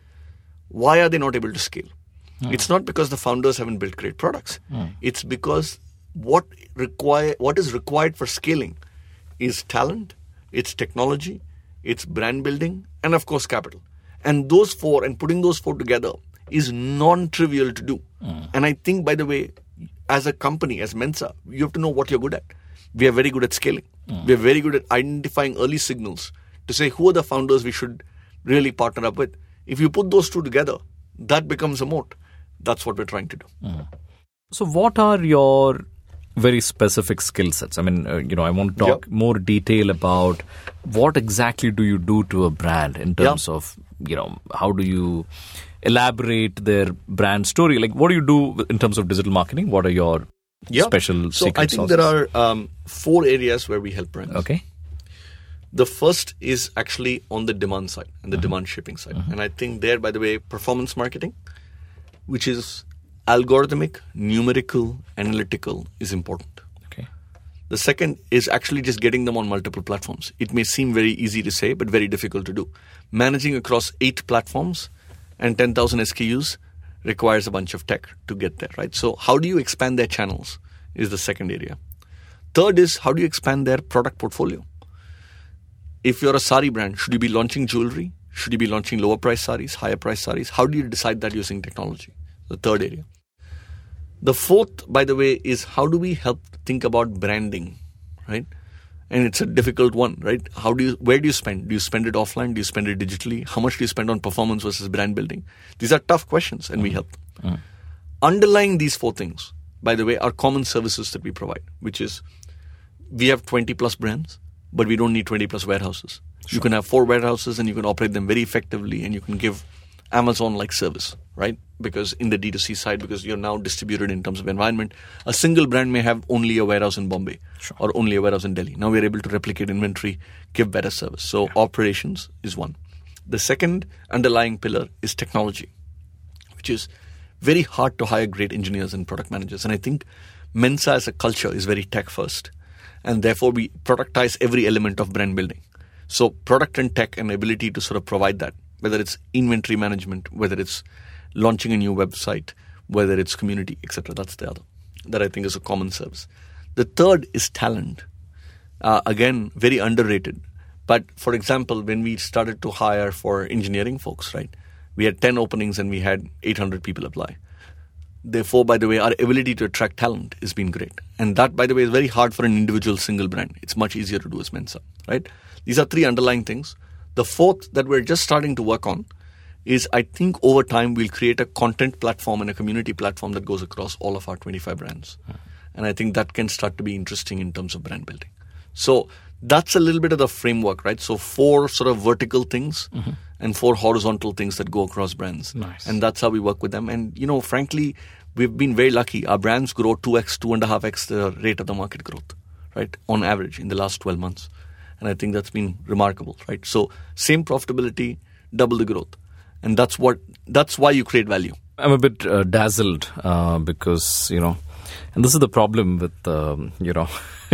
Why are they not able to scale? Mm. It's not because the founders haven't built great products. Mm. It's because what require what is required for scaling is talent, it's technology, it's brand building, and of course capital. And those four, and putting those four together is non-trivial to do. Mm. And I think, by the way, as a company, as Mensa, you have to know what you're good at. We are very good at scaling. Mm. We are very good at identifying early signals to say who are the founders we should really partner up with. If you put those two together, that becomes a moat. That's what we're trying to do. Mm. So what are your very specific skill sets? I mean, uh, you know, I want to talk yep. more detail about what exactly do you do to a brand in terms yep. of, you know, how do you elaborate their brand story? Like, what do you do in terms of digital marketing? What are your yep. special so secret I think sauces? There are um, four areas where we help brands. Okay. The first is actually on the demand side and the mm-hmm. demand shaping side. Mm-hmm. And I think there, by the way, performance marketing, which is algorithmic, numerical, analytical, is important. Okay. The second is actually just getting them on multiple platforms. It may seem very easy to say, but very difficult to do. Managing across eight platforms and ten thousand S K Us requires a bunch of tech to get there, right? So how do you expand their channels is the second area. Third is how do you expand their product portfolio? If you're a sari brand, should you be launching jewelry? Should you be launching lower price saris, higher price saris? How do you decide that using technology? The third area. The fourth, by the way, is how do we help think about branding, right? And it's a difficult one, right? How do you, where do you spend? Do you spend it offline? Do you spend it digitally? How much do you spend on performance versus brand building? These are tough questions, and mm-hmm. we help. Mm-hmm. Underlying these four things, by the way, are common services that we provide, which is we have twenty plus brands, but we don't need twenty plus warehouses. Sure. You can have four warehouses and you can operate them very effectively, and you can give Amazon-like service, right? Because in the D two C side, because you're now distributed in terms of environment, a single brand may have only a warehouse in Bombay sure. or only a warehouse in Delhi. Now we're able to replicate inventory, give better service. So yeah. operations is one. The second underlying pillar is technology, which is very hard to hire great engineers and product managers. And I think Mensa as a culture is very tech first. And therefore we productize every element of brand building. So product and tech and ability to sort of provide that, whether it's inventory management, whether it's launching a new website, whether it's community, et cetera. That's the other. That I think is a common service. The third is talent. Uh, again, very underrated. But for example, when we started to hire for engineering folks, right, we had ten openings and we had eight hundred people apply. Therefore, by the way, our ability to attract talent has been great. And that, by the way, is very hard for an individual single brand. It's much easier to do as Mensa, right? These are three underlying things. The fourth that we're just starting to work on is I think over time we'll create a content platform and a community platform that goes across all of our twenty-five brands. Mm. And I think that can start to be interesting in terms of brand building. So that's a little bit of the framework, right? So four sort of vertical things mm-hmm. and four horizontal things that go across brands. Nice. And that's how we work with them. And, you know, frankly, we've been very lucky. Our brands grow two x, two and a half x the rate of the market growth, right? On average in the last twelve months. And I think that's been remarkable, right? So same profitability, double the growth. And that's what, that's why you create value. I'm a bit uh, dazzled uh, because, you know, and this is the problem with, um, you know,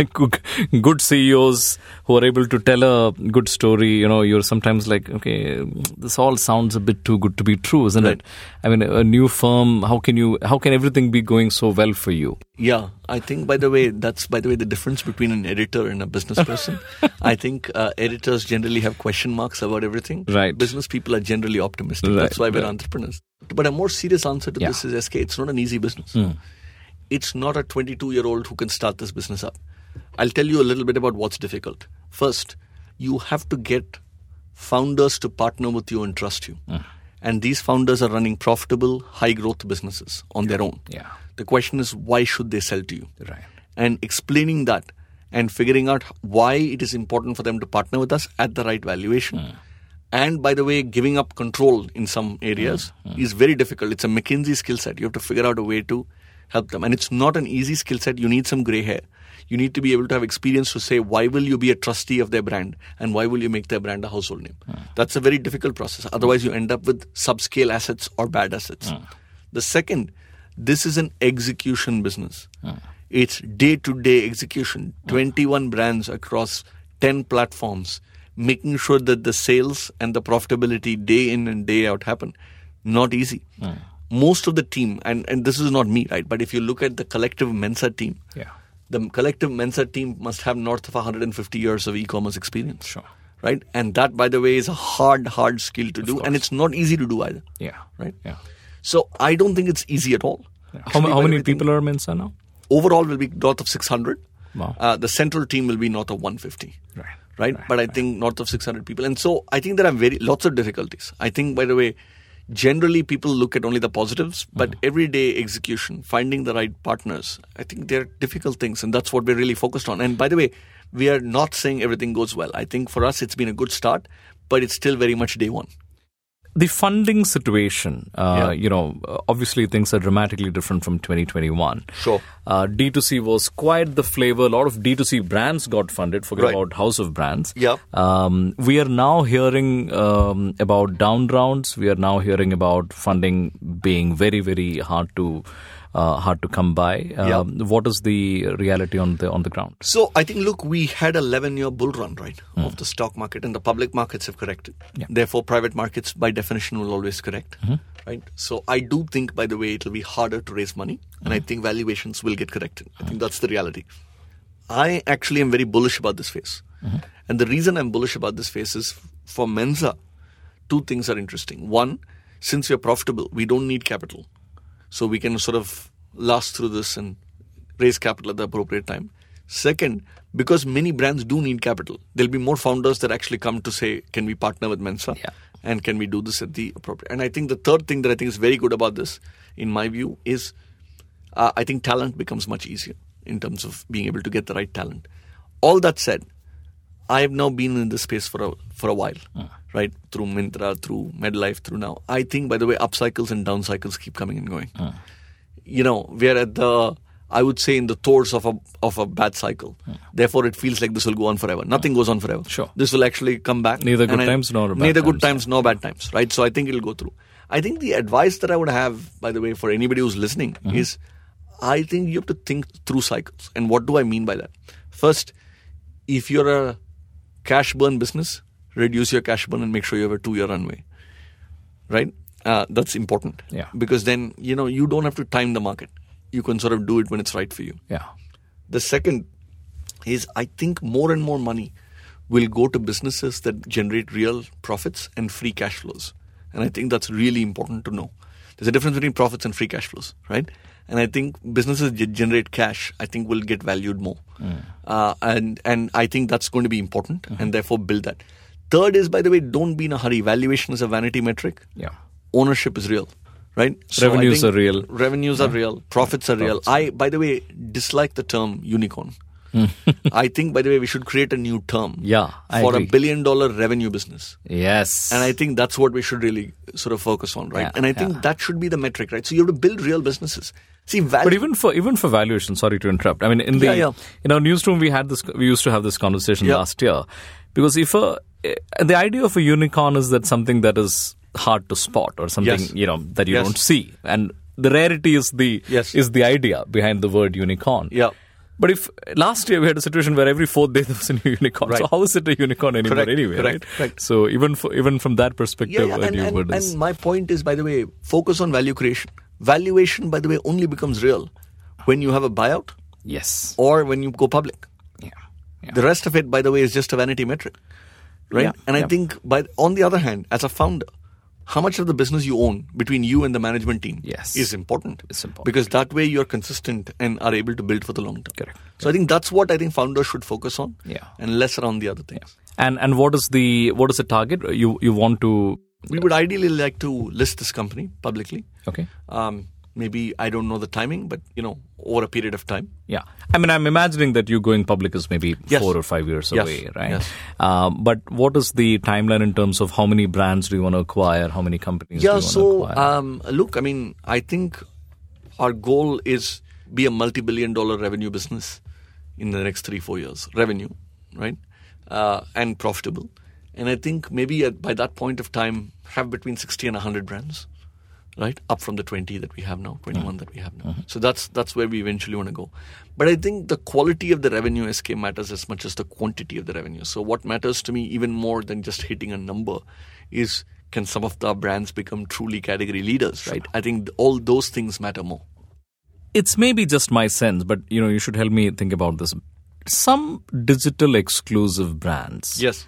good C E Os who are able to tell a good story. You know, you're sometimes like, okay, this all sounds a bit too good to be true, isn't right. it? I mean, a new firm, how can you, how can everything be going so well for you? Yeah, I think, by the way, that's, by the way, the difference between an editor and a business person. I think uh, editors generally have question marks about everything. Right. Business people are generally optimistic. Right. That's why we're right. entrepreneurs. But a more serious answer to yeah. this is, S K, it's not an easy business. Mm. It's not a twenty-two-year-old who can start this business up. I'll tell you a little bit about what's difficult. First, you have to get founders to partner with you and trust you. Mm. And these founders are running profitable, high-growth businesses on their own. Yeah. The question is, why should they sell to you? Right. And explaining that and figuring out why it is important for them to partner with us at the right valuation. Mm. And, by the way, giving up control in some areas mm. Mm. is very difficult. It's a McKinsey skill set. You have to figure out a way to help them. And it's not an easy skill set. You need some gray hair. You need to be able to have experience to say, why will you be a trustee of their brand? And why will you make their brand a household name? Mm. That's a very difficult process. Otherwise, you end up with subscale assets or bad assets. Mm. The second, this is an execution business. Mm. It's day-to-day execution. Mm. twenty-one brands across ten platforms, making sure that the sales and the profitability day in and day out happen. Not easy. Mm. Most of the team, and, and this is not me, right? But if you look at the collective Mensa team, yeah. the collective Mensa team must have north of one hundred fifty years of e-commerce experience. Sure. Right? And that, by the way, is a hard, hard skill to of do. course. And it's not easy to do either. Yeah. Right? Yeah. So I don't think it's easy at all. Yeah. Actually, how how many people are Mensa now? Overall will be north of six hundred. Wow. Uh, the central team will be north of one hundred fifty. Right. Right? right but I right. think north of six hundred people. And so I think there are very lots of difficulties. I think, by the way, generally people look at only the positives, but mm. everyday execution, finding the right partners, I think they're difficult things, and that's what we're really focused on. And by the way, we are not saying everything goes well. I think for us it's been a good start, but it's still very much day one. The funding situation, uh, yeah. you know, obviously things are dramatically different from twenty twenty-one. Sure. Uh, D two C was quite the flavor. A lot of D two C brands got funded. Forget right. about House of Brands. Yeah. Um, we are now hearing um, about down rounds. We are now hearing about funding being very, very hard to uh, hard to come by. Um, yeah. What is the reality on the on the ground? So I think, look, we had an eleven-year bull run, right, mm. of the stock market, and the public markets have corrected. Yeah. Therefore, private markets, by definition, will always correct, mm-hmm. right? So I do think, by the way, it will be harder to raise money, mm-hmm. and I think valuations will get corrected. I mm-hmm. think that's the reality. I actually am very bullish about this phase. Mm-hmm. And the reason I'm bullish about this phase is for Mensa two things are interesting. One, since we are profitable, we don't need capital. So we can sort of last through this and raise capital at the appropriate time. Second, because many brands do need capital, there'll be more founders that actually come to say, can we partner with Mensa? Yeah. And can we do this at the appropriate? And I think the third thing that I think is very good about this, in my view, is uh, I think talent becomes much easier in terms of being able to get the right talent. All that said, I have now been in this space for a for a while, uh. right? Through Myntra, through MedLife, through now. I think, by the way, up cycles and down cycles keep coming and going. Uh. You know, we're at the, I would say, in the throes of a of a bad cycle. Uh. Therefore, it feels like this will go on forever. Nothing uh. goes on forever. Sure. This will actually come back. Neither good I, times nor bad neither times. good times nor bad times, right? So I think it'll go through. I think the advice that I would have, by the way, for anybody who's listening uh-huh. is, I think you have to think through cycles. And what do I mean by that? First, if you're a cash burn business, reduce your cash burn and make sure you have a two-year runway, right? Uh, that's important. Yeah. Because then, you know, you don't have to time the market. You can sort of do it when it's right for you. Yeah. The second is, I think more and more money will go to businesses that generate real profits and free cash flows. And I think that's really important to know. There's a difference between profits and free cash flows, right? And I think businesses that generate cash, I think, will get valued more. Mm. Uh, and and I think that's going to be important, mm-hmm. and therefore build that. Third is, by the way, don't be in a hurry. Valuation is a vanity metric. Yeah. Ownership is real, right? So revenues are real. Revenues yeah. are real. Profits are real. Profits. I, by the way, dislike the term unicorn. I think, by the way, we should create a new term yeah, I for agree. a billion dollar revenue business. Yes. And I think that's what we should really sort of focus on, right? Yeah, and I think yeah. that should be the metric, right? So you have to build real businesses. See, value. But even for even for valuation, sorry to interrupt. I mean, in the yeah, yeah. in our newsroom, we had this. We used to have this conversation yeah. last year, because if a the idea of a unicorn is that something that is hard to spot or something yes. you know that you yes. don't see, and the rarity is the yes. is the idea behind the word unicorn. Yeah. But if last year we had a situation where every fourth day there was a new unicorn, right. so how is it a unicorn anymore correct, anyway? correct, right? correct. So even for, even from that perspective, yeah, yeah. a And, new and, word and is. my point is, by the way, focus on value creation. Valuation, by the way, only becomes real when you have a buyout. Yes. Or when you go public. Yeah. yeah. The rest of it, by the way, is just a vanity metric, right? Yeah, and I yeah. think, by on the other hand, as a founder, how much of the business you own between you and the management team yes. is important. It's important. Because that way you're consistent and are able to build for the long term. Correct. So I think that's what I think founders should focus on. Yeah. And less around the other things. Yeah. And and what is the what is the target? You you want to? We would ideally like to list this company publicly. Okay. Um, maybe I don't know the timing, but you know, over a period of time. Yeah. I mean, I'm imagining that you going public is maybe yes. four or five years yes. away, right? Yes. Um, but what is the timeline in terms of how many brands do you want to acquire? How many companies yeah, do you so, want to acquire? Um, look, I mean, I think our goal is be a multi-billion dollar revenue business in the next three, four years. Revenue, right? Uh, and profitable. And I think maybe at, by that point of time, have between sixty and one hundred brands. Right, up from the twenty that we have now, twenty-one mm-hmm. that we have now. Mm-hmm. So that's that's where we eventually want to go. But I think the quality of the revenue S K matters as much as the quantity of the revenue. So what matters to me even more than just hitting a number is, can some of the brands become truly category leaders, sure. right? I think all those things matter more. It's maybe just my sense, but you know, you should help me think about this. Some digital exclusive brands yes.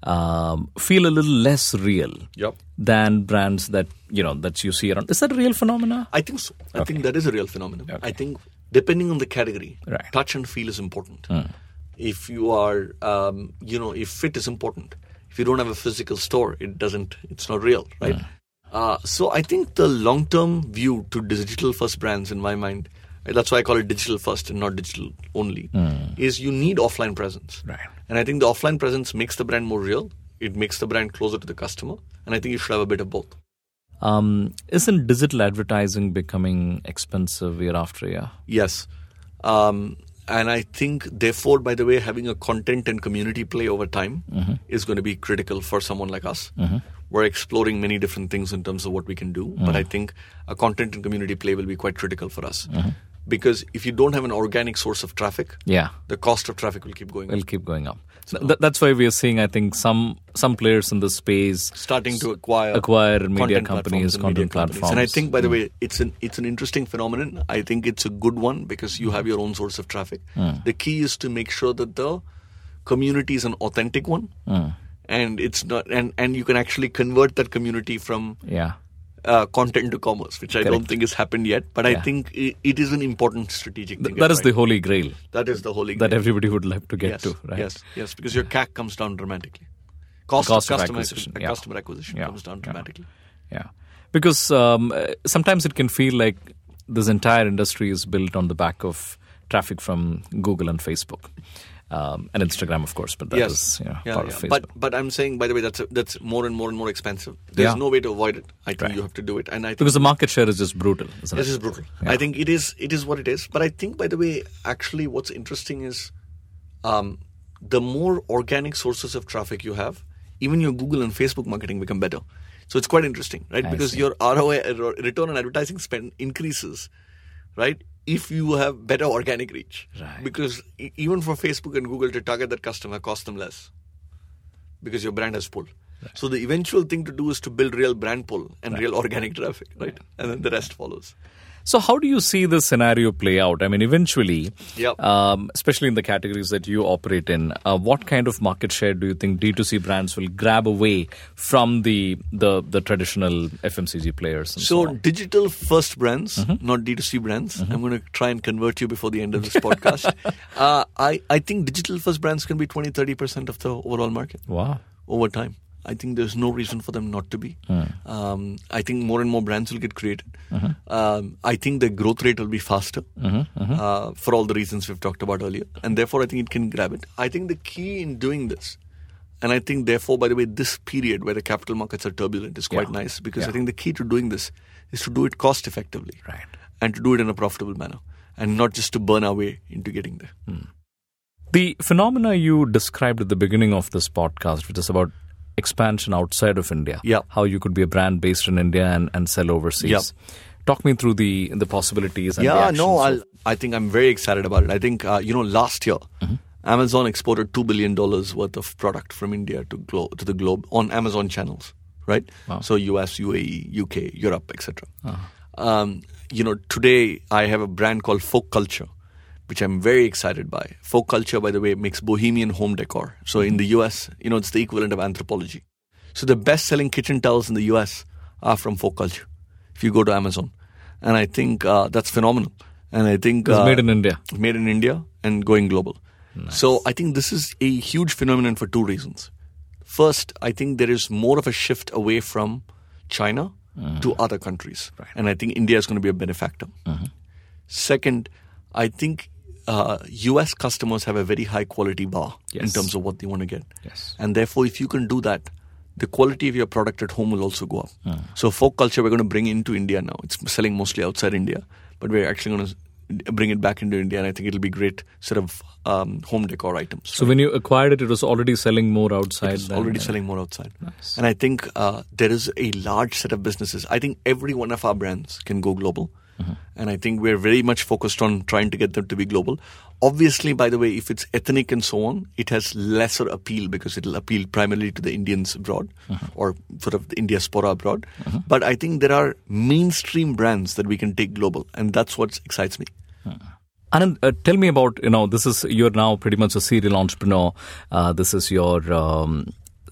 um, feel a little less real yep. than brands that you know that you see around. Is that a real phenomena? I think so. I okay. think that is a real phenomenon. Okay. I think depending on the category, right. touch and feel is important. Mm. If you are, um, you know, if fit is important. If you don't have a physical store, it doesn't. It's not real, right? Mm. Uh, so I think the long-term view to digital first brands, in my mind, that's why I call it digital first and not digital only, mm. is you need offline presence. Right. And I think the offline presence makes the brand more real. It makes the brand closer to the customer. And I think you should have a bit of both. Um, isn't digital advertising becoming expensive year after year? Yes. Um, and I think, therefore, by the way, having a content and community play over time mm-hmm. is going to be critical for someone like us. Mm-hmm. We're exploring many different things in terms of what we can do. Mm-hmm. But I think a content and community play will be quite critical for us. Mm-hmm. Because if you don't have an organic source of traffic, yeah. the cost of traffic will keep going will up. Will keep going up. So Th- that's why we are seeing, I think, some some players in this space starting to acquire acquire media content companies, and content media platforms. Companies. And I think, by the mm. way, it's an it's an interesting phenomenon. I think it's a good one because you have your own source of traffic. Mm. The key is to make sure that the community is an authentic one. Mm. and it's not, and, and you can actually convert that community from Yeah. uh, content to commerce, which I Correct. don't think has happened yet. But I Yeah. think it, it is an important strategic Th- thing. that is right? the holy grail that is the holy that grail. everybody would like to get yes, to, right? Yes, yes, because your C A C comes down dramatically. Cost, cost of of customer acquisition, acquisition, yeah. customer acquisition Yeah, comes down yeah. dramatically. Yeah, because um, uh, sometimes it can feel like this entire industry is built on the back of traffic from Google and Facebook. Um, and Instagram, of course, but that yes, is you know, yeah, part yeah. of Facebook. But but I'm saying, by the way, that's a, that's more and more and more expensive. There's Yeah. no way to avoid it. I think Right. you have to do it, and I think because the market share is just brutal, isn't this it? is brutal. Yeah. I think it is it is what it is. But I think, by the way, actually, what's interesting is um, the more organic sources of traffic you have, even your Google and Facebook marketing become better. So it's quite interesting, right? I Because see. your R O I, uh, return on advertising spend, increases, right? If you have better organic reach. Right. Because e- even for Facebook and Google to target that customer costs them less because your brand has pull. Right. So the eventual thing to do is to build real brand pull and Right. real organic traffic, right? right? And then the rest follows. So how do you see this scenario play out? I mean, eventually, Yep. um, especially in the categories that you operate in, uh, what kind of market share do you think D two C brands will grab away from the the, the traditional F M C G players? And so, So on? digital first brands, Mm-hmm. not D two C brands. I'm going to try and convert you before the end of this podcast. uh, I, I think digital first brands can be twenty, thirty percent of the overall market Wow. over time. I think there's no reason for them not to be. Mm. Um, I think more and more brands will get created. Mm-hmm. Um, I think the growth rate will be faster Mm-hmm. Mm-hmm. uh, for all the reasons we've talked about earlier. And therefore, I think it can grab it. I think the key in doing this, and I think therefore, by the way, this period where the capital markets are turbulent is quite Yeah. nice because Yeah. I think the key to doing this is to do it cost effectively. Right. And to do it in a profitable manner and not just to burn our way into getting there. Mm. The phenomena you described at the beginning of this podcast, which is about expansion outside of India, Yeah. how you could be a brand based in India and, and sell overseas. Yeah. Talk me through the the possibilities and the Yeah, actions no, of- I'll, I think I'm very excited about it. I think, uh, you know, last year, Mm-hmm. Amazon exported two billion dollars worth of product from India to, glo- to the globe on Amazon channels, right? Wow. So U S, U A E, U K, Europe, et cetera. Uh-huh. Um, you know, today I have a brand called Folk Culture, which I'm very excited by. Folk Culture, by the way, makes bohemian home decor. So in the U S, you know, it's the equivalent of Anthropologie. So the best-selling kitchen towels in the U S are from Folk Culture, if you go to Amazon. And I think uh, that's phenomenal. And I think... It's uh, made in India. Made in India and going global. Nice. So I think this is a huge phenomenon for two reasons. First, I think there is more of a shift away from China Mm-hmm. to other countries. Right. And I think India is going to be a benefactor. Mm-hmm. Second, I think uh, U S customers have a very high quality bar in Yes. terms of what they want to get. Yes. And therefore, if you can do that, the quality of your product at home will also go up. Mm. So Folk Culture, we're going to bring into India now. It's selling mostly outside India, but we're actually going to bring it back into India, and I think it'll be great sort of um, home decor items. So when you acquired it, it was already selling more outside. It's than- already selling more outside. Nice. And I think uh, there is a large set of businesses. I think every one of our brands can go global. Mm-hmm. And I think we're very much focused on trying to get them to be global. Obviously, by the way, if it's ethnic and so on, it has lesser appeal because it'll appeal primarily to the Indians abroad Mm-hmm. or sort of the diaspora abroad. But I think there are mainstream brands that we can take global. And that's what excites me. Anand, uh, tell me about, you know, this is, you're now pretty much a serial entrepreneur. Uh, this is your um,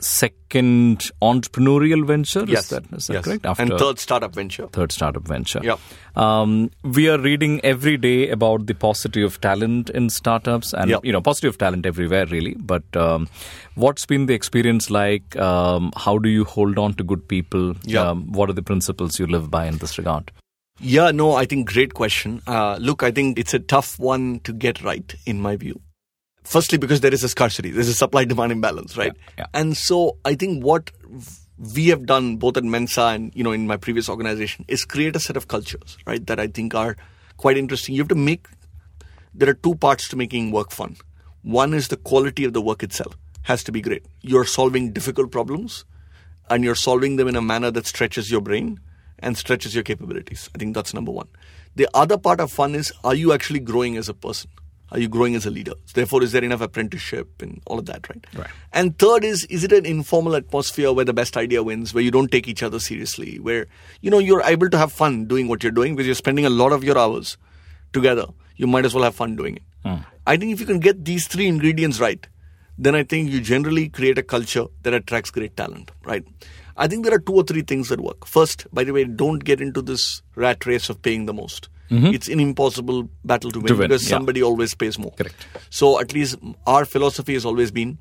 second entrepreneurial venture. Yes. Is that, is that yes. correct? And third startup venture. Third startup venture. Yeah. Um, we are reading every day about the paucity of talent in startups and, Yeah. you know, paucity of talent everywhere, really. But um, what's been the experience like? Um, how do you hold on to good people? Yeah. Um, what are the principles you live by in this regard? Yeah, no, I think great question. Uh, look, I think it's a tough one to get right, in my view. Firstly, because there is a scarcity. There's a supply-demand imbalance, right? Yeah, yeah. And so I think what we have done, both at Mensa and, you know, in my previous organization, is create a set of cultures, right, that I think are quite interesting. You have to make... There are two parts to making work fun. One is the quality of the work itself has to be great. You're solving difficult problems, and you're solving them in a manner that stretches your brain and stretches your capabilities. I think that's number one. The other part of fun is, are you actually growing as a person? Are you growing as a leader? Therefore, is there enough apprenticeship and all of that, right? Right. And third is, is it an informal atmosphere where the best idea wins, where you don't take each other seriously, where, you know, you're able to have fun doing what you're doing because you're spending a lot of your hours together. You might as well have fun doing it. Mm. I think if you can get these three ingredients right, then I think you generally create a culture that attracts great talent, right? I think there are two or three things that work. First, by the way, don't get into this rat race of paying the most. Mm-hmm. It's an impossible battle to win, to win because yeah. somebody always pays more. Correct. So at least our philosophy has always been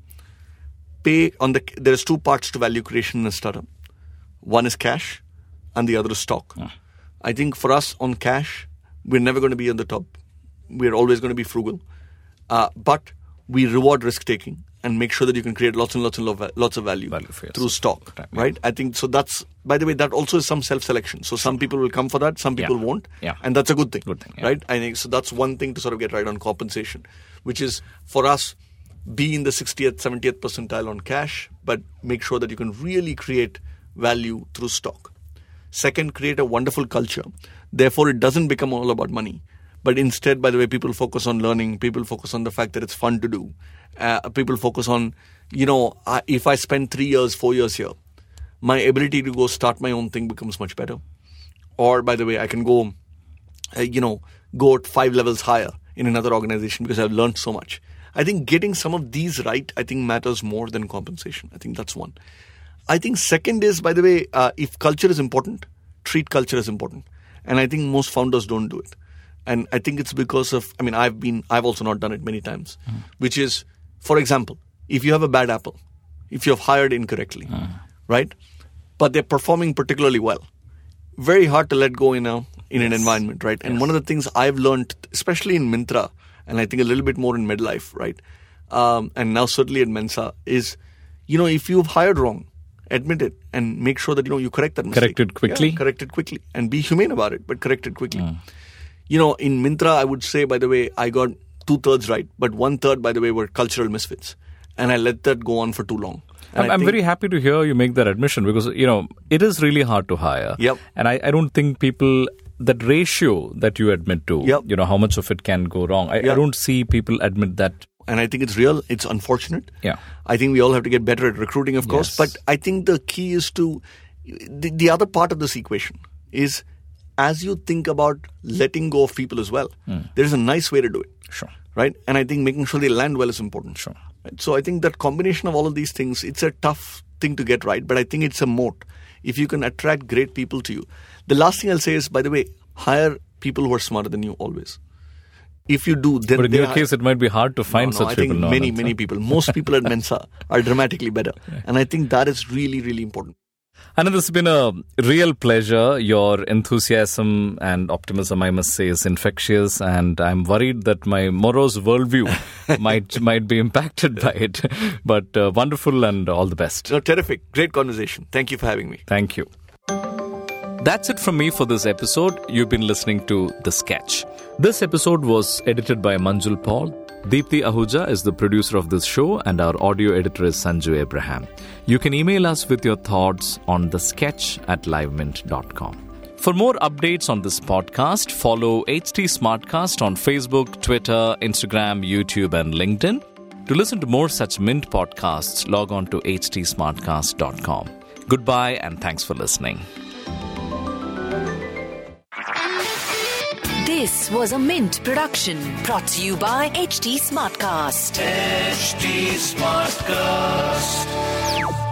pay on the. There's two parts to value creation in a startup. One is cash, and the other is stock. Ah. I think for us on cash, we're never going to be on the top. We're always going to be frugal, uh, but we reward risk taking and make sure that you can create lots and lots and lo- lots of value, value through stock, time, right? Yeah. I think so. That's, by the way, that also is some self-selection. So some people will come for that, some people yeah. won't, yeah. and that's a good thing, good thing yeah. right? I think so. That's one thing to sort of get right on compensation, which is for us, be in the sixtieth, seventieth percentile on cash, but make sure that you can really create value through stock. Second, create a wonderful culture. Therefore, it doesn't become all about money. But instead, by the way, people focus on learning. People focus on the fact that it's fun to do. Uh, people focus on, you know, uh, if I spend three years, four years here, my ability to go start my own thing becomes much better. Or, by the way, I can go, uh, you know, go at five levels higher in another organization because I've learned so much. I think getting some of these right, I think matters more than compensation. I think that's one. I think second is, by the way, uh, if culture is important, treat culture as important. And I think most founders don't do it. And I think it's because of, I mean, I've been, I've also not done it many times, mm. which is, for example, if you have a bad apple, if you have hired incorrectly, mm. right? But they're performing particularly well, very hard to let go in a, in yes. an environment, right? And yes. one of the things I've learned, especially in Myntra, and I think a little bit more in midlife, right? Um, and now certainly at Mensa, is, you know, if you've hired wrong, admit it and make sure that, you know, you correct that mistake. Correct it quickly. Yeah, correct it quickly and be humane about it, but correct it quickly. Mm. You know, in Myntra, I would say, by the way, I got two-thirds right, but one-third, by the way, were cultural misfits. And I let that go on for too long. And I'm, I'm very happy to hear you make that admission because, you know, it is really hard to hire. Yep. And I, I don't think people, that ratio that you admit to, yep. you know, how much of it can go wrong. I, yep. I don't see people admit that. And I think it's real. It's unfortunate. Yeah. I think we all have to get better at recruiting, of course. Yes. But I think the key is to, the, the other part of this equation is, as you think about letting go of people as well, mm. there's a nice way to do it. Sure. Right? And I think making sure they land well is important. Sure. Right? So I think that combination of all of these things, it's a tough thing to get right, but I think it's a moat. If you can attract great people to you. The last thing I'll say is, by the way, hire people who are smarter than you always. If you do, then... But in your case, it might be hard to find no, no, such I people. think many, many people. Most people at Mensa are dramatically better. Yeah. And I think that is really, really important. Anand, this has been a real pleasure. Your enthusiasm and optimism, I must say, is infectious. And I'm worried that my morose worldview might might be impacted by it. But uh, wonderful and all the best. No, terrific. Great conversation. Thank you for having me. Thank you. That's it from me for this episode. You've been listening to The Sketch. This episode was edited by Manjul Paul. Deepthi Ahuja is the producer of this show and our audio editor is Sanju Abraham. You can email us with your thoughts on thesketch at livemint dot com. For more updates on this podcast, follow H T Smartcast on Facebook, Twitter, Instagram, YouTube and LinkedIn. To listen to more such Mint podcasts, log on to h t smartcast dot com. Goodbye and thanks for listening. This was a Mint production brought to you by H T Smartcast. H T Smartcast.